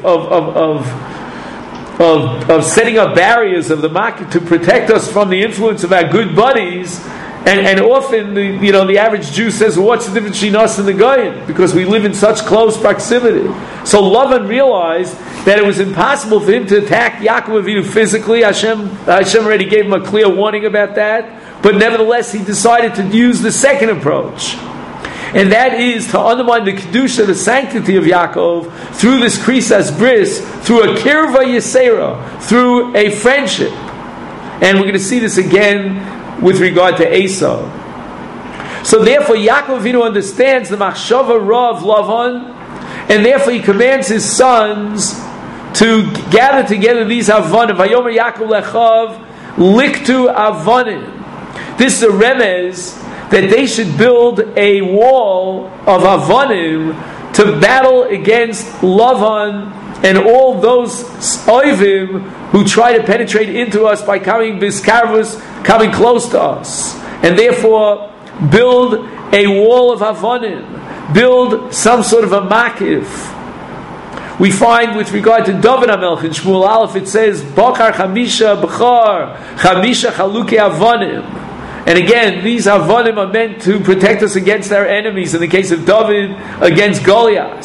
setting up barriers of the market to protect us from the influence of our good buddies, and often the average Jew says, well, what's the difference between us and the Goyim? Because we live in such close proximity. So Lavan realized that it was impossible for him to attack Yaakov Avinu physically. Hashem already gave him a clear warning about that, but nevertheless he decided to use the second approach. And that is to undermine the kedusha, the sanctity of Yaakov, through this krisas bris, through a kirva yisera, through a friendship. And we're going to see this again with regard to Esau. So therefore Yaakov Avinu understands the machshava ra of Lavan, and therefore he commands his sons to gather together these avonim. Vayomer Yaakov lechav liktu avonim. This is a remez that they should build a wall of avonim to battle against Lavan and all those oivim who try to penetrate into us by coming biskarvus, coming close to us, and therefore build a wall of avonim, build some sort of a makif. We find with regard to David HaMelech in Shmuel Aleph, it says Bakar Chamisha Bechar Chamisha Chaluke Avonim. And again, these avonim are meant to protect us against our enemies. In the case of David, against Goliath.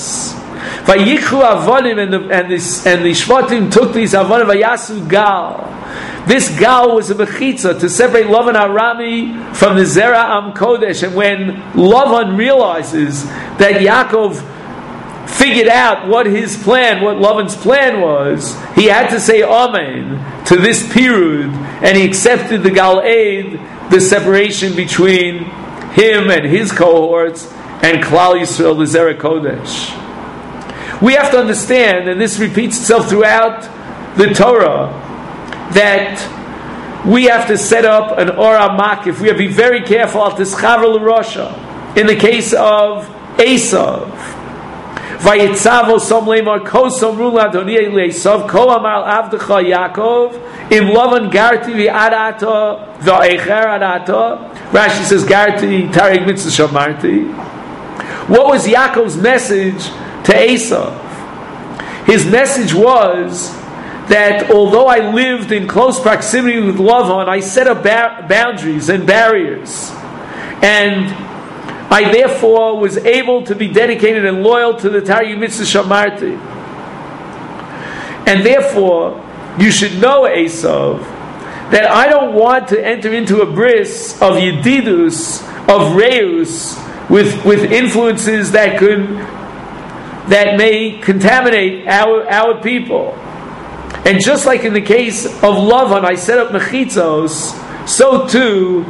Vayikhu avonim, and the shvatim took these avonim vayasu gal. This gal was a mechitza to separate Lavan Arami from the Zera Am Kodesh. And when Lavan realizes that Yaakov figured out what his plan, what Lavan's plan was, he had to say Amen to this pirud, and he accepted the Gal Eid, the separation between him and his cohorts and Klal Yisrael, the Zera Kodesh. We have to understand, and this repeats itself throughout the Torah, that we have to set up an Ora Makif. We have to be very careful al Tischaver l'Rosha. In the case of Esav, Vayitzavo som leimar kosom rula adoniyah le'Esav kol amar avdecha Yaakov im Lavan garti v'adata v'eicher adata. Rashi says garti tarig mitzvah shamarti. What was Yaakov's message to Esav? His message was that although I lived in close proximity with Lavan, I set up boundaries and barriers, and I therefore was able to be dedicated and loyal to the Targum Mitzvah Shamarti. And therefore, you should know, Esav, that I don't want to enter into a bris of Yedidus, of Reus, with influences that may contaminate our people. And just like in the case of Lavan, I set up mechitzos, so too,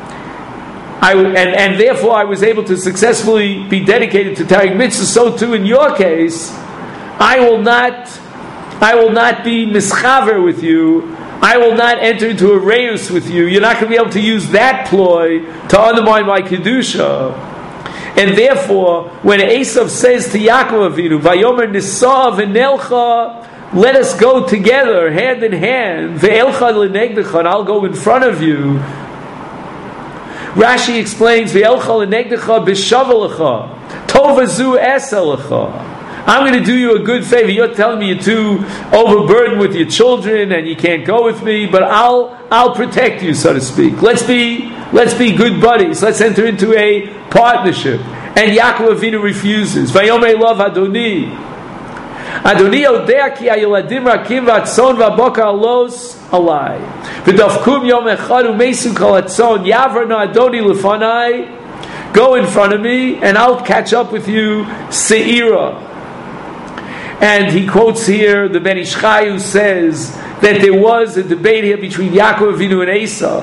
and therefore I was able to successfully be dedicated to Targum Mitzvah, so too in your case, I will not be mischaver with you. I will not enter into a reus with you. You're not going to be able to use that ploy to undermine my kedusha. And therefore, when Esav says to Yaakov Avinu, Vayomer Nisa v'nelcha, let us go together, hand in hand, ve'elcha l'negdecha, and I'll go in front of you. Rashi explains, ve'elcha l'negdecha b'shavalecha, tovazu eselecha. I'm going to do you a good favor. You're telling me you're too overburdened with your children and you can't go with me, but I'll protect you, so to speak. Let's be good buddies. Let's enter into a partnership. And Yaakov Avinu refuses. Vayomer elav Adoni. Adoni odea ki hayoladim rakim v'atzon v'aboka alos alai. V'dafkum yom echad u'meisu kol atzon yavar na Adoni lefanai. Go in front of me and I'll catch up with you se'ira. And he quotes here the Ben Ish Chai, who says that there was a debate here between Yaakov Avinu and Esav.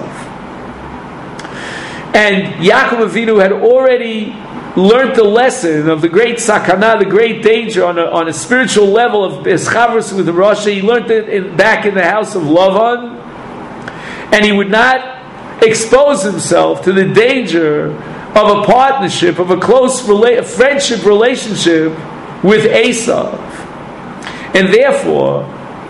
And Yaakov Avinu had already learned the lesson of the great sakana, the great danger on a spiritual level of eschavros with the Rasha. He learned it back in the house of Lavan. And he would not expose himself to the danger of a partnership, of a close friendship relationship with Esav. And therefore,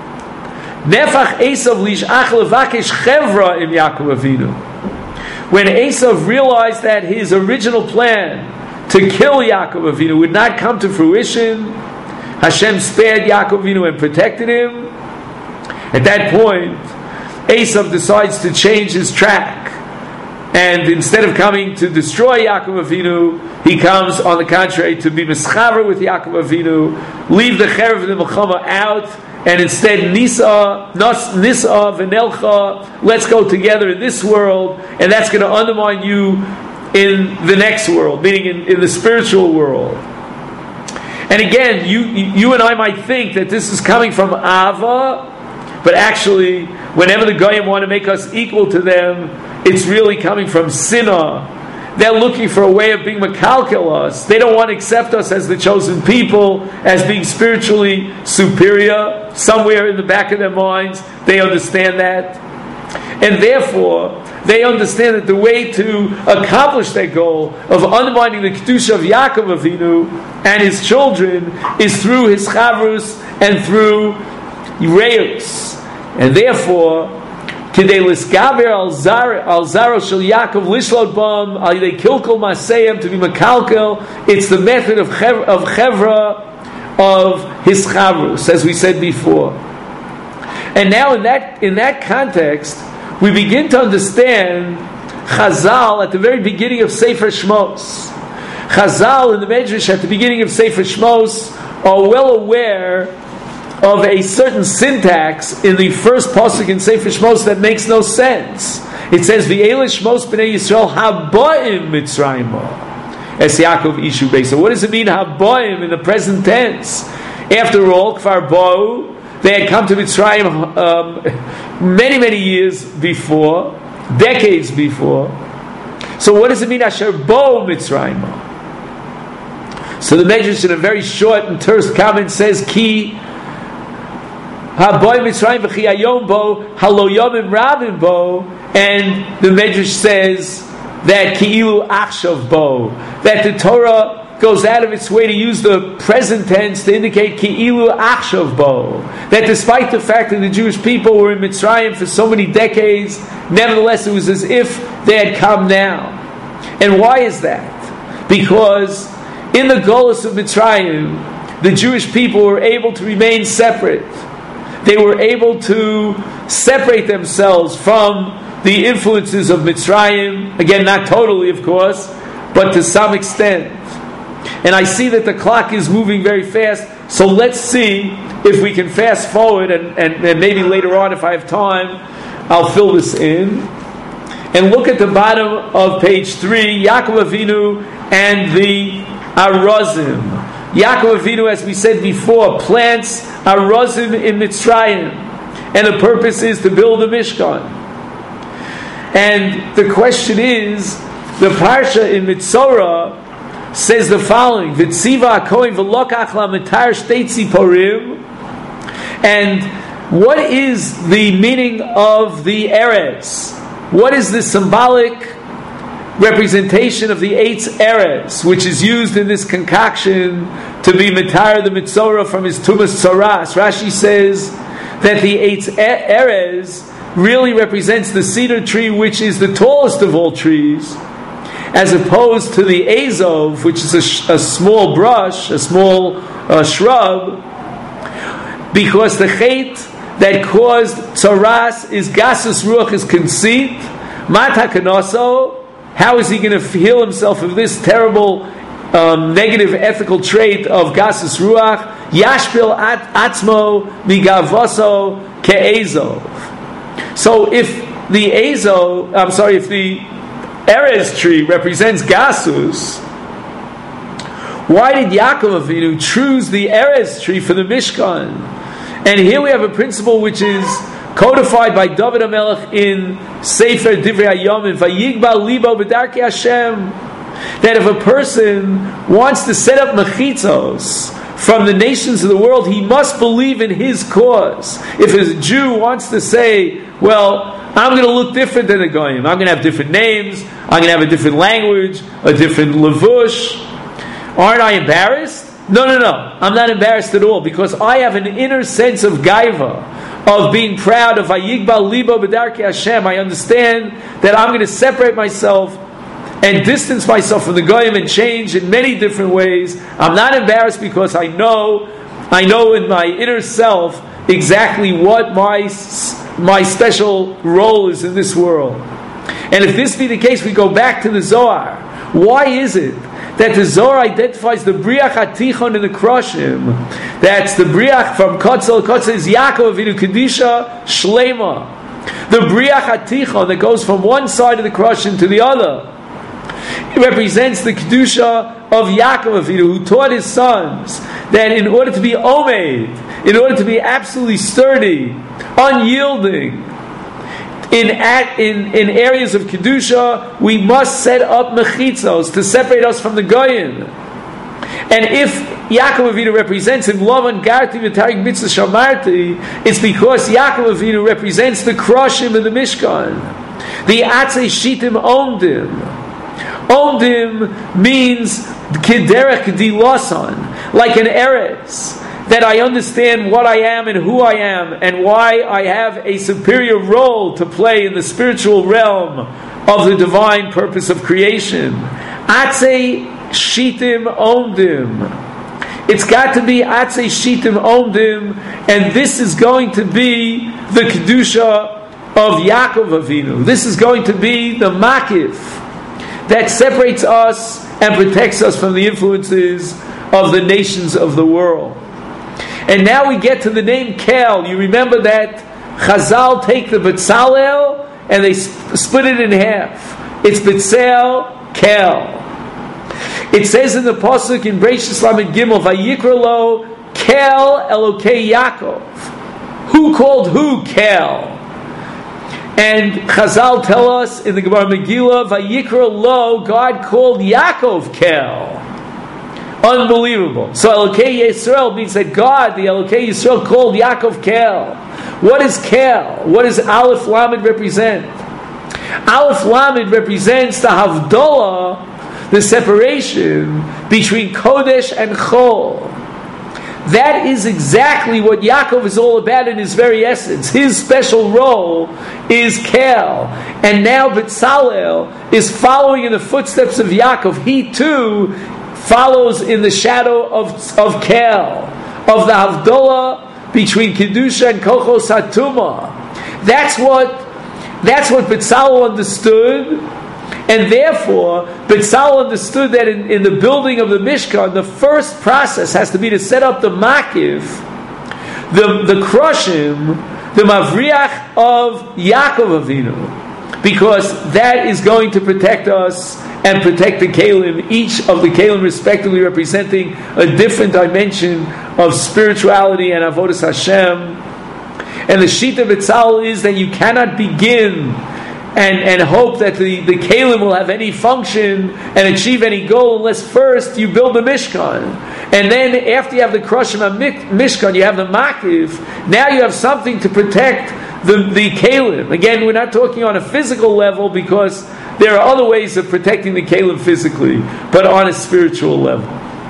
Nefach Esav lishach levakesh chevra im Yaakov Avinu. When Esav realized that his original plan to kill Yaakov Avinu would not come to fruition, Hashem spared Yaakov Avinu and protected him. At that point, Esav decides to change his track. And instead of coming to destroy Yaakov Avinu, he comes, on the contrary, to be mischaver with Yaakov Avinu, leave the cherev and the milchama out, and instead nisa v'nelcha, let's go together in this world, and that's going to undermine you in the next world, meaning in the spiritual world. And again, you and I might think that this is coming from Ava, but actually, whenever the Goyim want to make us equal to them, it's really coming from Sinah. They're looking for a way of being makalkel us. They don't want to accept us as the chosen people, as being spiritually superior. Somewhere in the back of their minds, they understand that. And therefore, they understand that the way to accomplish that goal of undermining the Kedusha of Yaakov Avinu and his children is through his chavrus and through Reus. And therefore, Kidei lisgaber al zaro shel Yaakov lishlot bam al yidei kilkol maseyim, to be makalkel. It's the method of chevra of his chavrus, as we said before. And now in that context, we begin to understand Chazal at the very beginning of Sefer Shmos. Chazal in the Medrash at the beginning of Sefer Shmos are well aware of a certain syntax in the first pasuk in Sefer Shmos that makes no sense. It says, "V'ele Shmos b'nei Yisrael haboim Mitzrayim es Yaakov ishu beis." So what does it mean haboim in the present tense? After all, Kfar Bo'u, they had come to Mitzrayim many years before, decades before. So what does it mean Asher Bo'u Mitzrayim? So the Medrash in a very short and terse comment says, Ki haboy Mitzrayim v'chi hayom bo halo yomim rabim bo, and the Medrash says that ki'ilu achshav bo, that the Torah goes out of its way to use the present tense to indicate ki'ilu achshav bo, that despite the fact that the Jewish people were in Mitzrayim for so many decades, nevertheless it was as if they had come now. And why is that? Because in the Golus of Mitzrayim, the Jewish people were able to remain separate. They were able to separate themselves from the influences of Mitzrayim. Again, not totally, of course, but to some extent. And I see that the clock is moving very fast, so let's see if we can fast forward, and maybe later on, if I have time, I'll fill this in. And look at the bottom of page 3, Yaakov Avinu and the Arazim. Yaakov Avinu, as we said before, plants Arazim in Mitzrayim, and the purpose is to build a Mishkan. And the question is, the Parsha in Mitzorah says the following: V'tziva hakohen v'lokach la'metar shtei tziporim. And what is the meaning of the Erez? What is the symbolic representation of the eight Erez, which is used in this concoction to be Mitar the Mitzorah from his Tumas Tzoras? Rashi says that the eight Erez really represents the cedar tree, which is the tallest of all trees, as opposed to the Azov, which is a small brush, a small shrub, because the Chet that caused Tzoras is Gasus Ruach, is conceit. Mata Kanoso, how is he going to heal himself of this terrible negative ethical trait of Gasus Ruach? Yashpil Atzmo Migavoso Ke'ezov. So if the if the Erez tree represents Gasus, why did Yaakov Avinu choose the Erez tree for the Mishkan? And here we have a principle which is codified by David HaMelech in Sefer Divrei Hayomim, Vayigba Libo B'darkei Hashem, that if a person wants to set up mechitzos from the nations of the world, he must believe in his cause. If a Jew wants to say, well, I'm going to look different than the Goyim, I'm going to have different names, I'm going to have a different language, a different levush, aren't I embarrassed? No, I'm not embarrassed at all, because I have an inner sense of gaiva, of being proud of Vayigba Libo B'darkei Hashem. I understand that I'm going to separate myself and distance myself from the Goyim and change in many different ways. I'm not embarrassed because I know in my inner self exactly what my special role is in this world. And if this be the case, we go back to the Zohar. Why is it that the Zohar identifies the Briach HaTichon in the Kroshim? That's the Briach from Kotzel. Kotzel is Yaakov Avinu Kedisha Shlema. The Briach HaTichon that goes from one side of the Kroshim to the other, it represents the Kedusha of Yaakov Avinu, who taught his sons that in order to be omeid, in order to be absolutely sturdy, unyielding, in areas of Kedusha, we must set up mechitzos to separate us from the Goyim. And if Yaakov Avinu represents him, Lavan Garti V'Tarik Mitzvah Shamarti, it's because Yaakov Avinu represents the Kroshim in the Mishkan. The Atzei Shitim Omdim. Omdim means Kederech Dilosan, like an Eretz, that I understand what I am and who I am and why I have a superior role to play in the spiritual realm of the divine purpose of creation. Atzei Shitim Omdim. It's got to be Atzei Shitim Omdim, and this is going to be the Kedusha of Yaakov Avinu. This is going to be the Makif that separates us and protects us from the influences of the nations of the world. And And now we get to the name Kel. You remember that Chazal take the Betzalel and they split it in half. It's Betzel, Kel. It says in the pasuk in Bereishis Lamed Gimel, Vayikra lo Kel Elokei Yaakov. Who called who Kel? And Chazal tell us in the Gemara Megillah, Vayikra lo, God called Yaakov Kel. Unbelievable. So Elokei Yisrael means that God, the Elokei Yisrael, called Yaakov Kel. What is Kel? What does Aleph Lamed represent? Aleph Lamed represents the Havdalah, the separation between Kodesh and Chol. That is exactly what Yaakov is all about in his very essence. His special role is Kel. And now Betzalel is following in the footsteps of Yaakov. He too follows in the shadow of Kel, of the Havdalah between Kedusha and Kochos HaTumah. That's what Betzalel understood. And therefore, Betzalel understood that in the building of the Mishkan, the first process has to be to set up the Makiv, the Krushim, the Mavriach of Yaakov Avinu, because that is going to protect us and protect the Kalim, each of the Kalim respectively representing a different dimension of spirituality and Avodas Hashem. And the Shita Betzalel is that you cannot begin and hope that the Kalim will have any function and achieve any goal unless first you build the Mishkan. And then after you have the Krushim Mishkan, you have the Makiv. Now you have something to protect the Kalim. Again, we're not talking on a physical level because there are other ways of protecting the Kalim physically, but on a spiritual level.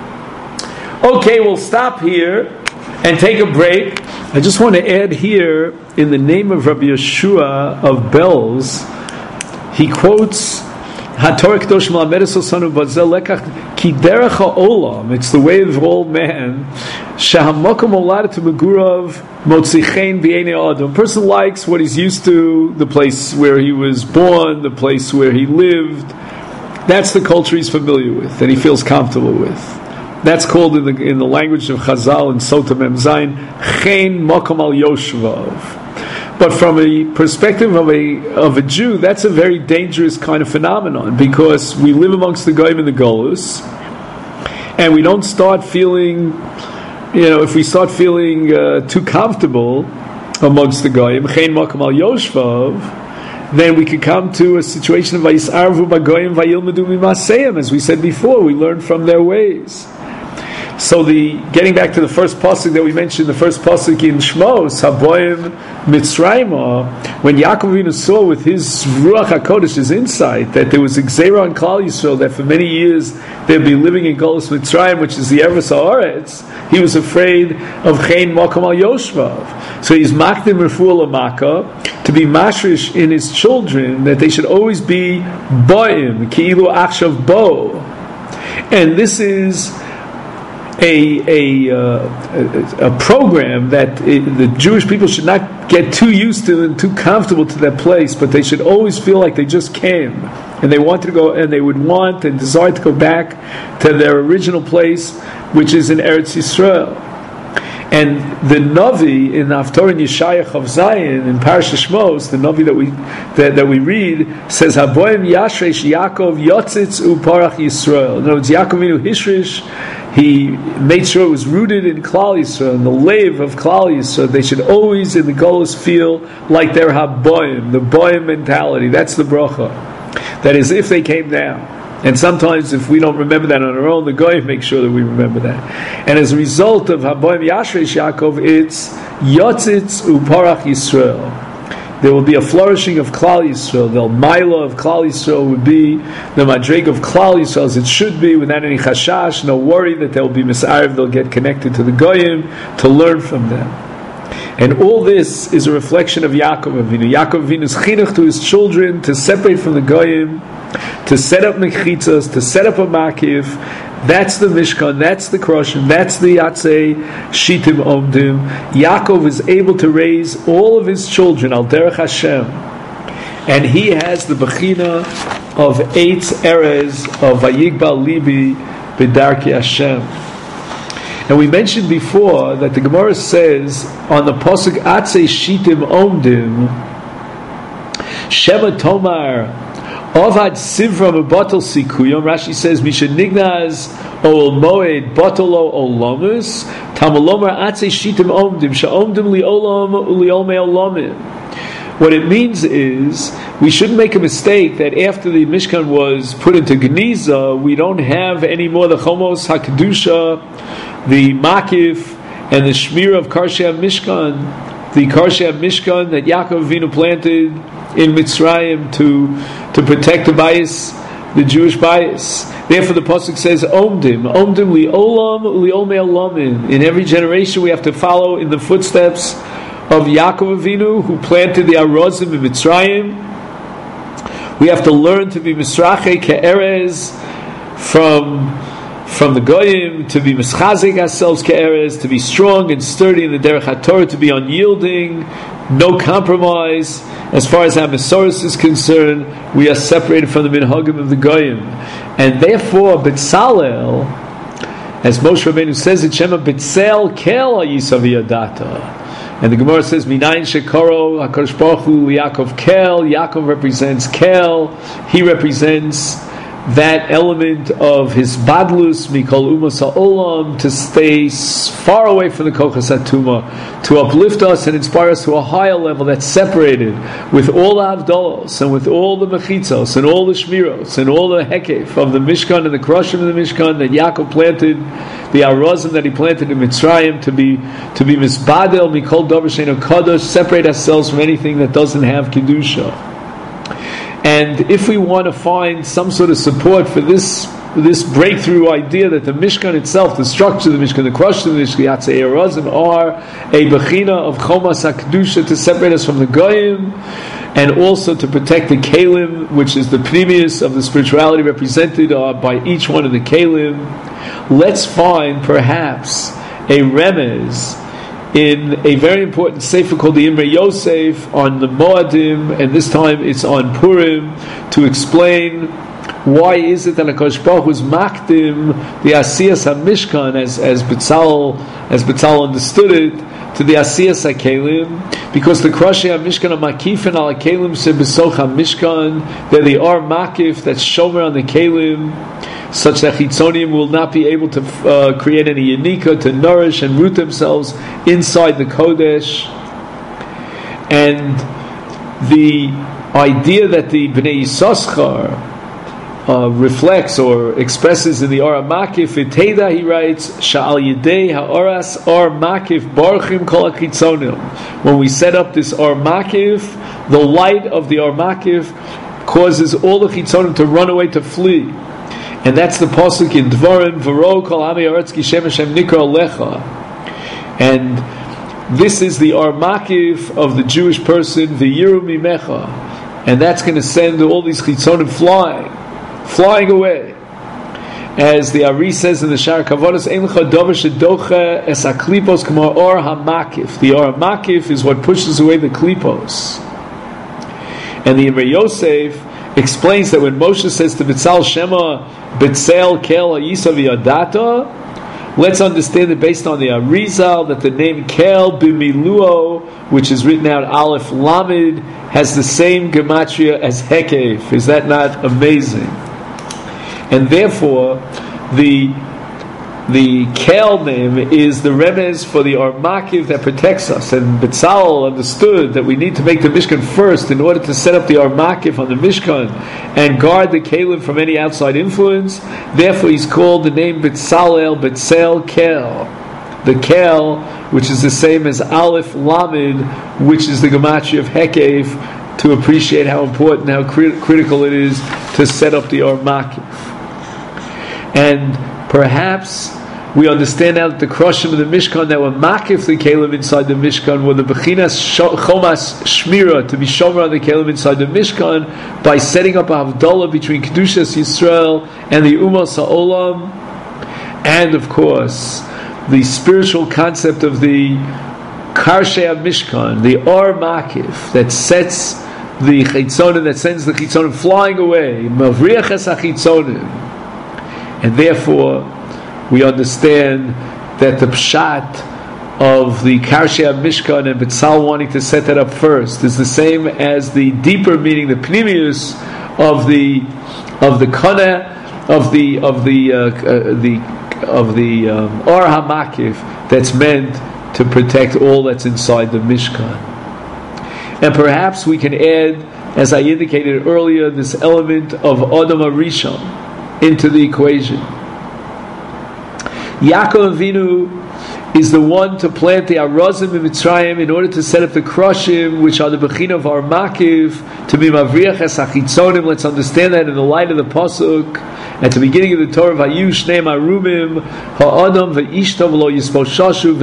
Okay, we'll stop here and take a break. I just want to add here, in the name of Rabbi Yeshua of Belz, he quotes HaTorah Kedosh Melamedes Osanu Bazel Lekach Ki Derech HaOlam. It's the way of all man. Shehamokom Oladet Megurav Motzichein B'Einei Adam. A person likes what he's used to, the place where he was born, the place where he lived. That's the culture he's familiar with, that he feels comfortable with. That's called in the language of Chazal and Sota Mem Zayin, Chen Mokom Al Yoshvav. But from a perspective of a Jew, that's a very dangerous kind of phenomenon, because we live amongst the Goyim and the Golus, and we don't start feeling, if we start feeling too comfortable amongst the Goyim, Chen Mokom Al Yoshvav, then we could come to a situation of Vayisarvu Bagoyim Vayilmedu Mimaseim, as we said before, we learn from their ways. So getting back to the first pasuk that we mentioned, the first pasuk in Shmos, Haboyim Mitzrayim, when Yaakov Avinu saw with his Ruach HaKodesh, his insight, that there was a Gzeira on Klal Yisrael, that for many years they'd be living in Golus Mitzrayim, which is the Eretz HaOretz, he was afraid of Chen Mokom Al Yoshvav. So he's Makdim Refuah L'Maka, to be mashrish in his children, that they should always be Boim, Ki'ilu Achshav Bo. And this is a program that the Jewish people should not get too used to and too comfortable to that place, but they should always feel like they just came and they want to go, and they would want and desire to go back to their original place, which is in Eretz Yisrael. And the Navi in Haftorah and Yeshayach of Zion in Parashat Shmos, the Navi that we read, says Haboim Yashresh Yaakov Yotzitz Uparach Yisrael. In other words, Yaakov Avinu Hishrish, he made sure it was rooted in Klal Yisrael, in the lave of Klal Yisrael. They should always in the Golus feel like they're Haboim, the Boim mentality. That's the bracha. That is, if they came down. And sometimes if we don't remember that on our own, the Goyim make sure that we remember that. And as a result of Haboim Yashresh Yaakov, it's Yotzitz Uparach Yisrael. There will be a flourishing of Klal Yisrael. The Maila of Klal Yisrael would be the Madrig of Klal Yisrael as it should be, without any chashash, no worry that they'll be mis'arev, they'll get connected to the Goyim, to learn from them. And all this is a reflection of Yaakov Avinu. Yaakov Avinu's chinuch to his children to separate from the Goyim, to set up mechitzas, to set up a makiv. That's the Mishkan, that's the Krushim, that's the Yatzei Shitim Omdim. Yaakov is able to raise all of his children al derech Hashem, and he has the bechina of Eitz Erez of Vayigbal Libi B'darki Hashem. And we mentioned before that the Gemara says on the pasuk Atzei Shitim Omdim Shema Tomar Ovad Sivra Mebatel Sikuyom. Rashi says Misha Nignaz Ol Moed Batolo Olamus Tamalomar Atzei Shitim Omdim Sha'omdim Liolam Uliolme Olamim. What it means is we shouldn't make a mistake that after the Mishkan was put into Geniza, we don't have any more the Chomos HaKedusha, the Makif, and the Shmir of Karshei Mishkan, the Karshei Mishkan that Yaakov Avinu planted in Mitzrayim to protect the bias, the Jewish bias. Therefore, the pasuk says, "Omdim li olam liolmei olamim." In every generation, we have to follow in the footsteps of Yaakov Avinu, who planted the Arozim in Mitzrayim. We have to learn to be Misrache Ke'erez from the Goyim, to be Mischazik ourselves Ke'erez, to be strong and sturdy in the Derech HaTorah, to be unyielding, no compromise. As far as our Mesoros is concerned, we are separated from the Minhagim of the Goyim. And therefore, B'Tzalel, as Moshe Rabbeinu says, it Shema B'Tzel Kel HaYisav Yadata. And the Gemara says, Minayin Shekoro, HaKadosh Baruch Hu, Yaakov Kel. Yaakov represents Kel. He represents that element of his badlus, Mikol Umas HaOlam, to stay far away from the Kochas HaTuma, to uplift us and inspire us to a higher level that's separated with all the Havdalos, and with all the Mechitzos, and all the Shmiros, and all the Hekef of the Mishkan, and the Kroshim of the Mishkan that Yaakov planted, the Arozim that he planted in Mitzrayim, to be Misbadel, Mikol Dover Sheino Kadosh, separate ourselves from anything that doesn't have Kedusha. And if we want to find some sort of support for this breakthrough idea that the Mishkan itself, the structure of the Mishkan, the Kroshim of the Mishkan, Yatzei Arozim, are a Bechina of Chomas HaKedusha to separate us from the Goyim, and also to protect the Kalim, which is the Pnimius of the spirituality represented by each one of the Kalim, let's find perhaps a remez in a very important sefer called the Imre Yosef on the Moadim, and this time it's on Purim, to explain why is it that HaKadosh Baruch Hu was makdim the Asiyas HaMishkan, as Betzalel understood it, to the Asiyas HaKelim, because the Kroshei HaMishkan are makifin al HaKelim shebesoch HaMishkan, they're the Ar Makif that's shomer on the Kelim, such that Chitzonim will not be able to create any Yanika, to nourish and root themselves inside the Kodesh. And the idea that the Bnei Yisachar reflects or expresses in the Or HaMakif, Iteda, he writes, Sha'al Yedei Ha'oras Or Makif Barchim Kol HaChitzonim. When we set up this Or Makif, the light of the Or Makif causes all the Chitzonim to run away, to flee. And that's the pasuk in Dvarim, V'ro kol ha'ami haaretz ki Shem Hashem nikra lecha. And this is the Or Makif of the Jewish person, V'yiru mimecha. And that's going to send all these chitzonim flying away. As the Ari says in the Shar Kavodos, Ein lecha dover shedocha es haklipos k'mo Or HaMakif. The Or HaMakif is what pushes away the klipos. And the Imre Yosef explains that when Moshe says to Betzal Shema Betzel Kel HaYisav Yadata, let's understand it based on the Arizal, that the name Kel B'miluo, which is written out Aleph Lamed, has the same gematria as Hekef. Is that not amazing? And therefore, the Kel name is the remez for the Or Makiv that protects us. And Betzalel understood that we need to make the Mishkan first in order to set up the Or Makiv on the Mishkan and guard the Kalim from any outside influence. Therefore, he's called the name Betzel Kel. The Kel, which is the same as Aleph Lamed, which is the gematria of Hekef, to appreciate how important, how critical it is to set up the Or Makiv. And perhaps we understand now that the Kroshim of the Mishkan that were makif the Kalim inside the Mishkan were the Bechinas Chomas Shmira, to be shomer on the Kalim inside the Mishkan, by setting up a Havdalah between Kedushas Yisrael and the Umas HaOlam, and of course the spiritual concept of the Karshei Mishkan, the Or Makif, that sets the Chitzonim, that sends the Chitzonim flying away, Mavriach es HaChitzonim. And therefore, we understand that the pshat of the Karshei Mishkan and Betzal wanting to set that up first is the same as the deeper meaning, the pnimius of the kana of the Or HaMakiv that's meant to protect all that's inside the Mishkan. And perhaps we can add, as I indicated earlier, this element of Adam HaRishon into the equation. Yaakov Avinu is the one to plant the Arazim in Mitzrayim in order to set up the Krushim, which are the Bechina of our Makiv, to be Mavriach es Achitzonim. Let's understand that in the light of the Pasuk, at the beginning of the Torah, Vayu Shnei Marumim, Ha'adam ve'ishtav lo yisposhashu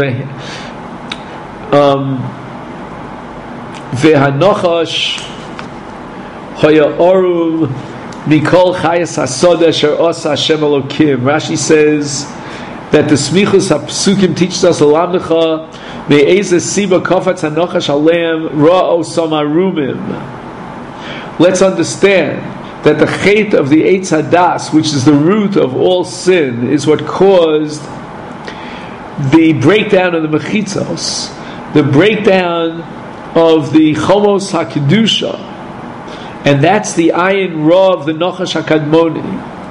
ve'hanochash ha'ya'orum mikol chayas hasoda asher osa Hashem Elokim. Rashi says that the Smichus HaPsukim teaches us Alamnecha me'ezeh siba kofatz hanochash aleim ra'o samarumim. Let's understand that the chait of the Eitz Hadas, which is the root of all sin, is what caused the breakdown of the mechitzos, the breakdown of the chomos hakedusha, and that's the ayin ra of the Nachash HaKadmoni.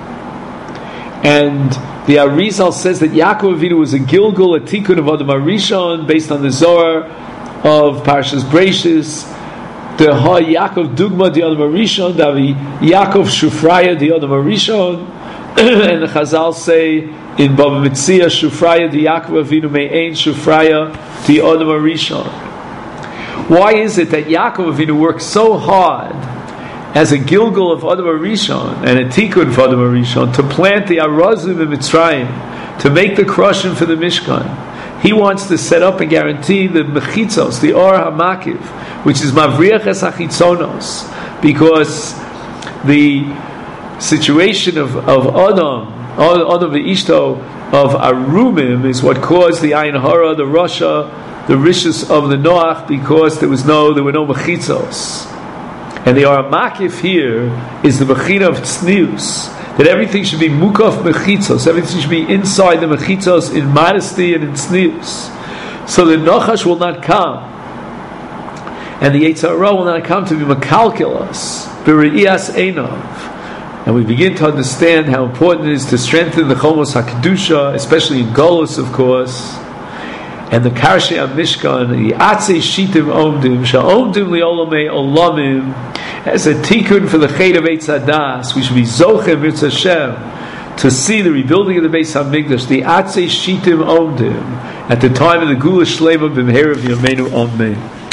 And the Arizal says that Yaakov Avinu was a Gilgul, a Tikkun of Adam HaRishon, based on the Zohar of Parashas Breishis. The Ha Yaakov Dugma the Adam HaRishon, the Yaakov Shufraya the Adam HaRishon, and the Chazal say in Baba Metzia Shufraya the Yaakov Avinu Me'ein Shufraya the Adam HaRishon. Why is it that Yaakov Avinu worked so hard as a Gilgul of Adam HaRishon and a Tikkun for Adam HaRishon to plant the Arazim in Mitzrayim, to make the Krushim for the Mishkan? He wants to set up and guarantee the Mechitzos, the Or HaMakiv, which is Mavriach es Achitzonos, because the situation of Adam ve'ishto, of Arumim, is what caused the Ayin Hara, the Rasha, the Rishus of the Noach, because there were no Mechitzos. And the Or HaMakiv here is the Bechina of Tznius, that everything should be Mukaf Mechitzos, everything should be inside the Mechitzos in modesty and in Tznius. So the Nachash will not come, and the Yetzer Hara will not come to be Makalkilas, B'Re'iyas Einav. And we begin to understand how important it is to strengthen the Chomos HaKedusha, especially in Golus, of course, and the Karshei HaMishkan, the Atzei Shitim Omdim, Sha'omdim Li'olamei Olamim, as a tikkun for the Chet of Eitz Hadas. We should be Zochem Mirz Hashem to see the rebuilding of the Beis HaMikdash, the Atzei Shitim Omdim, at the time of the Gula Shlema B'Meherav Yameinu Amen.